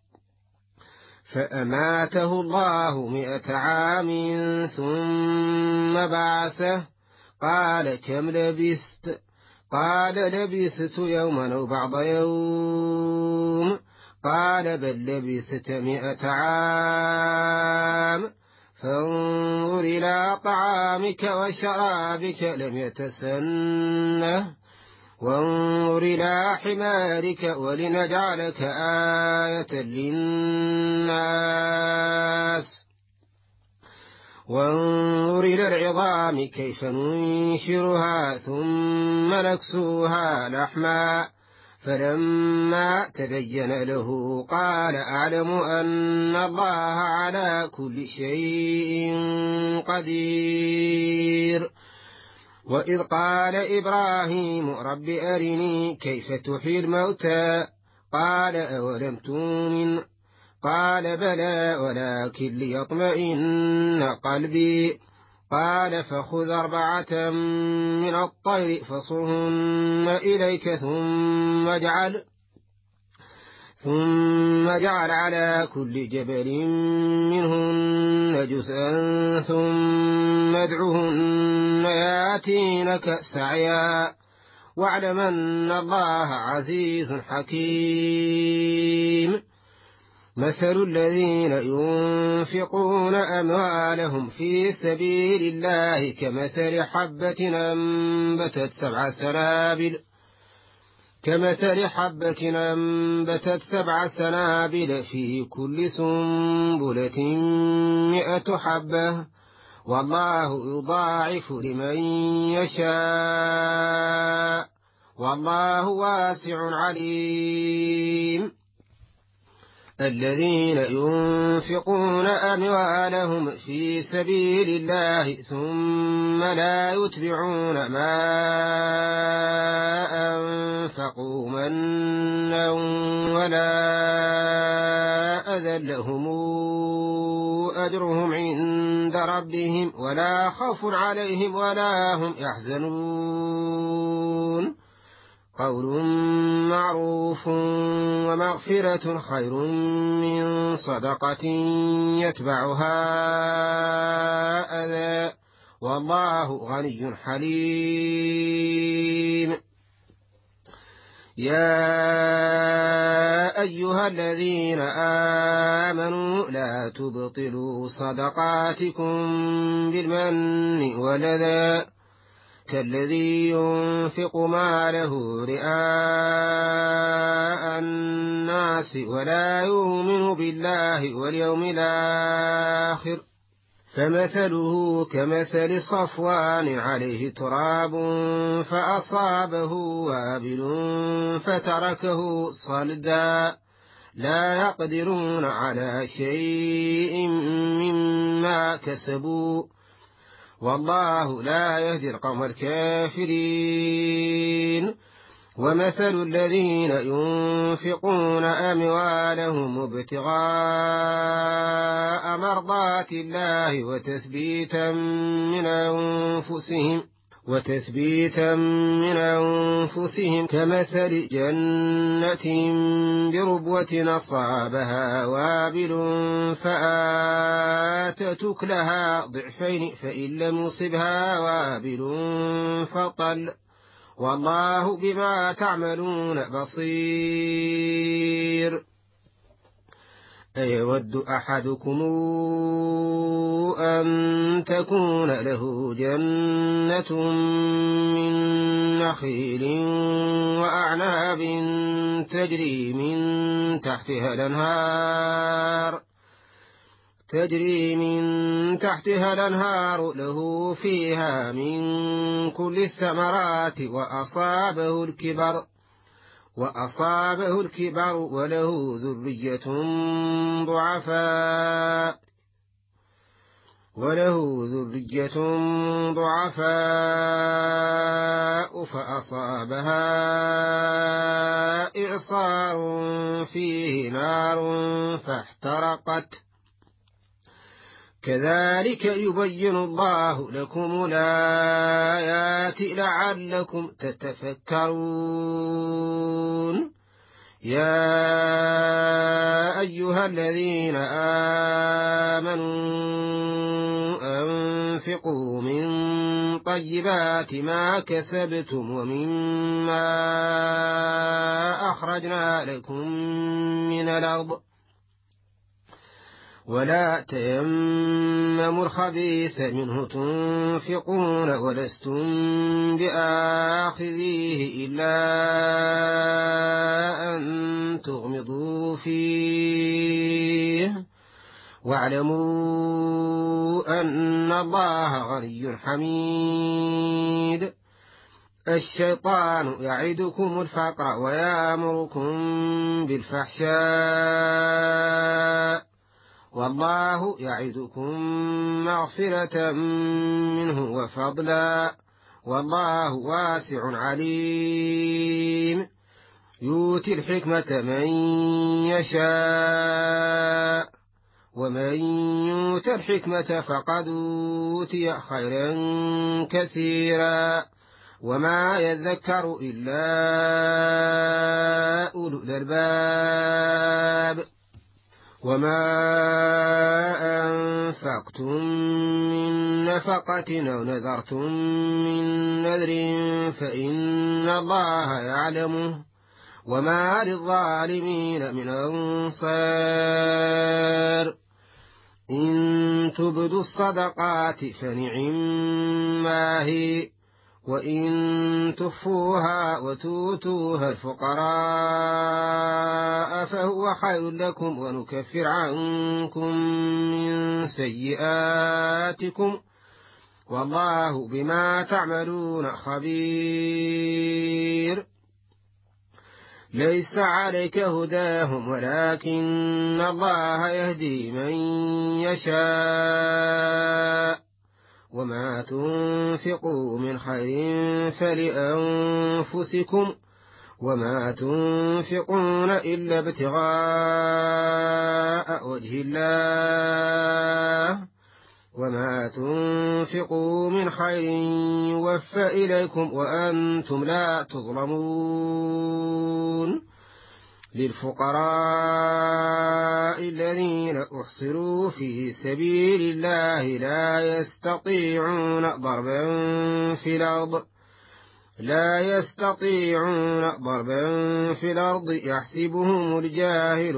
فأماته الله 100 عام ثم بعثه قال كم لبثت قال لبثت يوما أو بعض يوم قال بل لبثت 100 عام فانظر إلى طعامك وشرابك لم يتسنه وانظر إلى حمارك ولنجعلك آية للناس وانظر إلى العظام كيف ننشرها ثم نكسوها لحما فلما تبين له قال أعلم أن الله على كل شيء قدير وإذ قال إبراهيم رب أرني كيف تحيي الموتى قال أولم تؤمن قال بلى ولكن ليطمئن قلبي قال فخذ 4 من الطير فصرهن إليك ثم اجعل على كل جبل منهن جزءا ثم ادعهن ياتينك سعيا واعلم أن الله عزيز حكيم مثل الذين ينفقون أموالهم في سبيل الله كمثل حبة أنبتت 7 سنابل في كل سنبلة 100 حبة والله يضاعف لمن يشاء والله واسع عليم الذين ينفقون أموالهم في سبيل الله ثم لا يتبعون ما أنفقوا منا ولا أذى لهم أجرهم عند ربهم ولا خوف عليهم ولا هم يحزنون قول معروف ومغفرة خير من صدقة يتبعها أذى والله غني حليم يا أيها الذين آمنوا لا تبطلوا صدقاتكم بالمن والأذى كالذي ينفق ماله رئاء الناس ولا يؤمن بالله واليوم الآخر فمثله كمثل صفوان عليه تراب فأصابه وابل فتركه صلدا لا يقدرون على شيء مما كسبوا والله لا يهدي القوم الكافرين ومثل الذين ينفقون أموالهم ابتغاء مرضات الله وتثبيتا من أنفسهم كمثل جنة بربوة أصابها وابل فآتت أكلها ضعفين فإن لم يصبها وابل فطل والله بما تعملون بصير أيود أحدكم أن تكون له جنة من نخيل وأعناب تجري من تحتها الأنهار له فيها من كل الثمرات وأصابه الكبر وله ذرية ضعفاء فأصابها إعصار فيه نار فاحترقت كذلك يبين الله لكم الآيات لعلكم تتفكرون يا أيها الذين آمنوا أنفقوا من طيبات ما كسبتم ومما أخرجنا لكم من الأرض ولا تيمموا الخبيث منه تنفقون ولستم بآخذيه إلا أن تغمضوا فيه واعلموا أن الله غني حميد الشيطان يعدكم الفقر ويأمركم بالفحشاء والله يعدكم مغفرة منه وفضلا والله واسع عليم يؤتي الحكمة من يشاء ومن يؤت الحكمة فقد أوتي خيرا كثيرا وما يذكر إلا أولو الألباب وما أنفقتم من نفقة أو نذرتم من نذر فإن الله يعلمه وما للظالمين من أنصار إن تبدوا الصدقات فنعما هي وإن تخفوها وتؤتوها الفقراء فهو خير لكم ونكفر عنكم من سيئاتكم والله بما تعملون خبير ليس عليك هداهم ولكن الله يهدي من يشاء وما تنفقوا من خير فلأنفسكم وما تنفقون إلا ابتغاء وجه الله وما تنفقوا من خير يوفى إليكم وأنتم لا تظلمون للفقراء الذين أحصروا في سبيل الله لا يستطيعون ضربا في الأرض يحسبهم الجاهل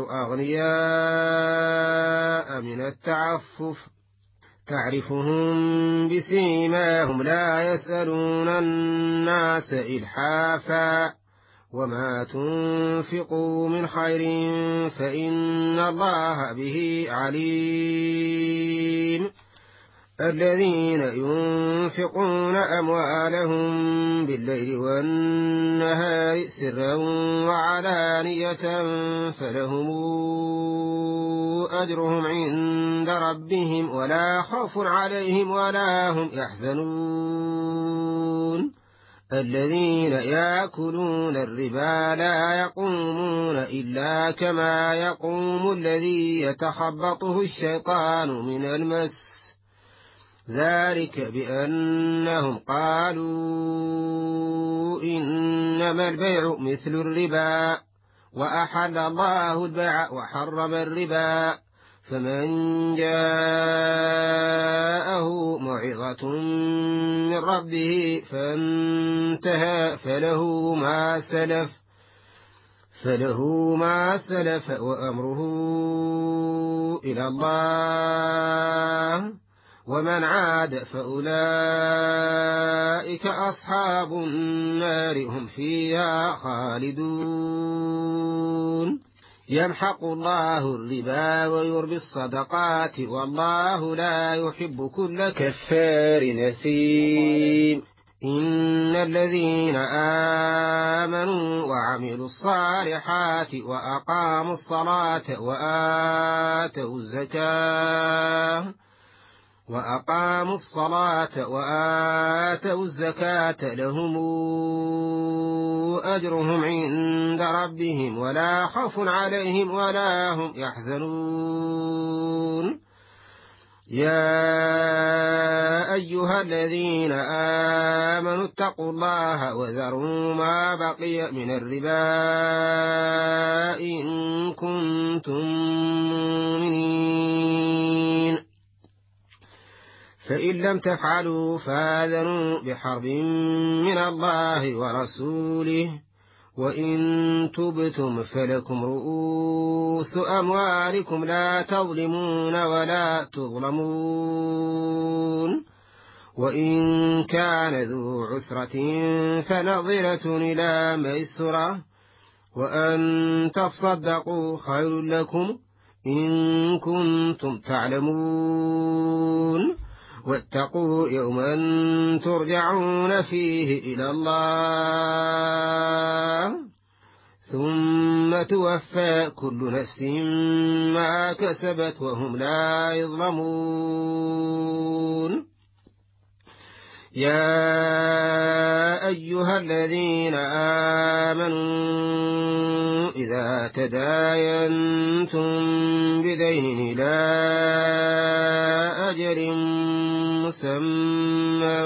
أغنياء من التعفف تعرفهم بسيماهم لا يسألون الناس إلحافا وما تنفقوا من خير فإن الله به عليم الذين ينفقون أموالهم بالليل والنهار سرا وعلانية فلهم أجرهم عند ربهم ولا خوف عليهم ولا هم يحزنون الذين يأكلون الربا لا يقومون إلا كما يقوم الذي يتخبطه الشيطان من المس ذلك بأنهم قالوا إنما البيع مثل الربا وأحل الله البيع وحرم الربا فمن جاءه موعظة من ربه فانتهى فله ما سلف وأمره إلى الله ومن عاد فأولئك أصحاب النار هم فيها خالدون يمحق الله الربا ويربي الصدقات والله لا يحب كل كفار نثيم إن الذين آمنوا وعملوا الصالحات وأقاموا الصلاة وآتوا الزكاة لهم أجرهم عند ربهم ولا خوف عليهم ولا هم يحزنون يا أيها الذين آمنوا اتقوا الله وذروا ما بقي من الربا إن كنتم مؤمنين فإن لم تفعلوا فآذنوا بحرب من الله ورسوله وإن تبتم فلكم رؤوس أموالكم لا تظلمون ولا تظلمون وإن كان ذو عسرة فنظرة إلى ميسرة وأن تصدقوا خير لكم إن كنتم تعلمون واتقوا يوما ترجعون فيه إلى الله ثم توفى كل نفس ما كسبت وهم لا يظلمون يا أيها الذين آمنوا إذا تداينتم بدين إلى أجل مسمى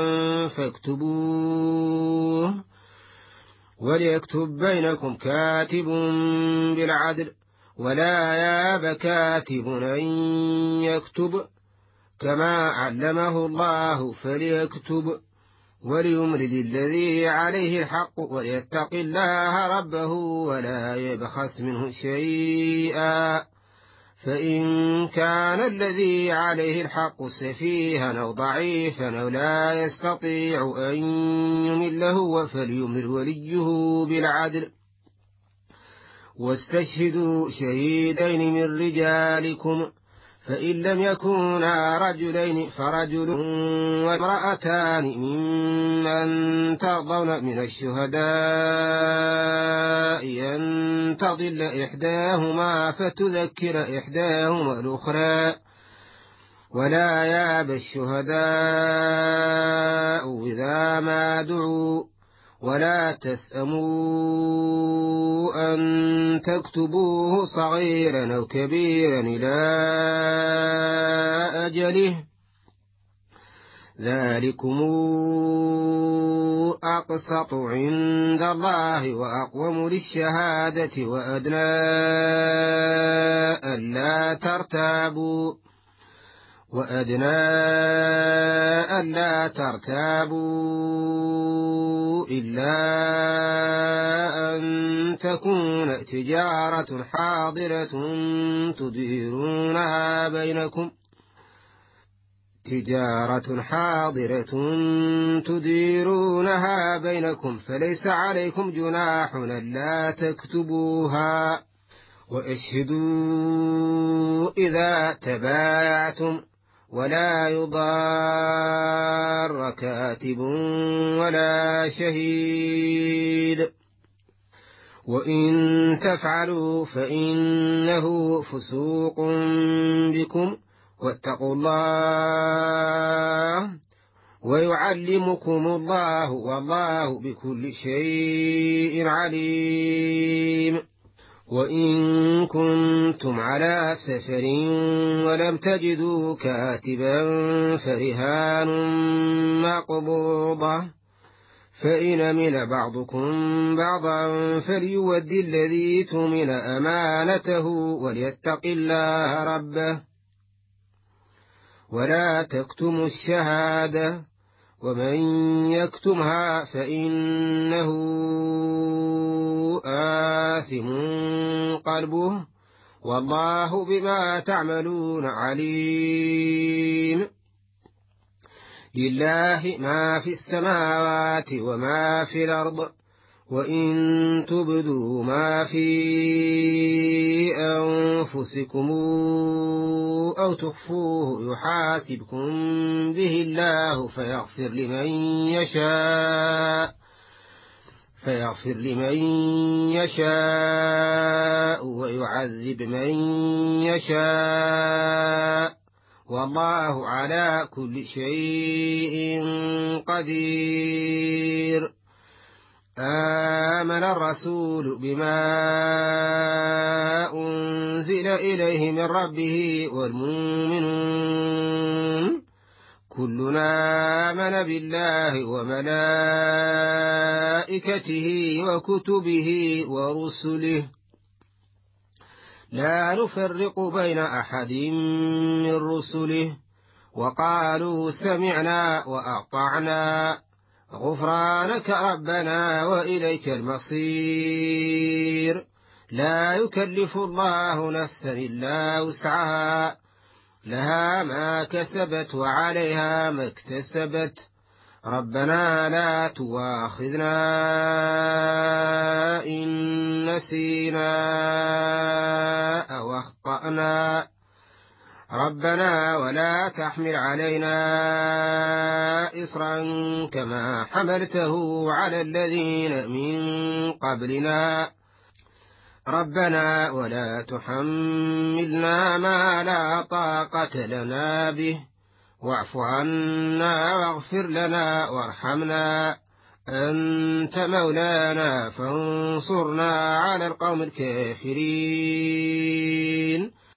فاكتبوه وليكتب بينكم كاتب بالعدل ولا ياب كاتب أن يكتب كما علمه الله فليكتب وليملل الذي عليه الحق وليتق الله ربه ولا يبخس منه شيئا فإن كان الذي عليه الحق سفيها أو ضعيفا أو لا يستطيع أن يمل هو فليملل وليه بالعدل واستشهدوا شهيدين من رجالكم فإن لم يكونا رجلين فرجل وامرأتان ممن ترضون من الشهداء أن تضل إحداهما فتذكر إحداهما الأخرى ولا ياب الشهداء إذا ما دعوا ولا تسأموا أن تكتبوه صغيرا أو كبيرا إلى أجله ذلكم أقسط عند الله وأقوم للشهادة وأدنى ألا ترتابوا إلا أن تكون تجارة حاضرة تديرونها بينكم فليس عليكم جناح ألا تكتبوها واشهدوا إذا تبايعتم ولا يضار كاتب ولا شهيد. وإن تفعلوا فإنه فسوق بكم واتقوا الله ويعلمكم الله والله بكل شيء عليم. وإن كنتم على سفر ولم تجدوا كاتبا فرهان مقبوضة، فإن من بعضكم بعضا فليؤدي الذي اؤتمن أمانته وليتق الله ربه ولا تكتموا الشهادة، ومن يكتمها فإنه آثم قلبه والله بما تعملون عليم. لله ما في السماوات وما في الأرض، وإن تبدوا ما في أنفسكم أو تخفوه يحاسبكم به الله فيغفر لمن يشاء ويعذب من يشاء، والله على كل شيء قدير. آمن الرسول بما أنزل إليه من ربه والمؤمنون كلنا آمن بالله وملائكته وكتبه ورسله لا نفرق بين أحد من رسله، وقالوا سمعنا وأطعنا غفرانك ربنا وإليك المصير. لا يكلف الله نفسا إلا وسعها، لها ما كسبت وعليها ما اكتسبت، ربنا لا تواخذنا إن نسينا أو أخطأنا، ربنا ولا تحمل علينا إصرا كما حملته على الذين من قبلنا، ربنا ولا تحملنا ما لا طاقة لنا به، واعف عنا واغفر لنا وارحمنا، أنت مولانا فانصرنا على القوم الكافرين.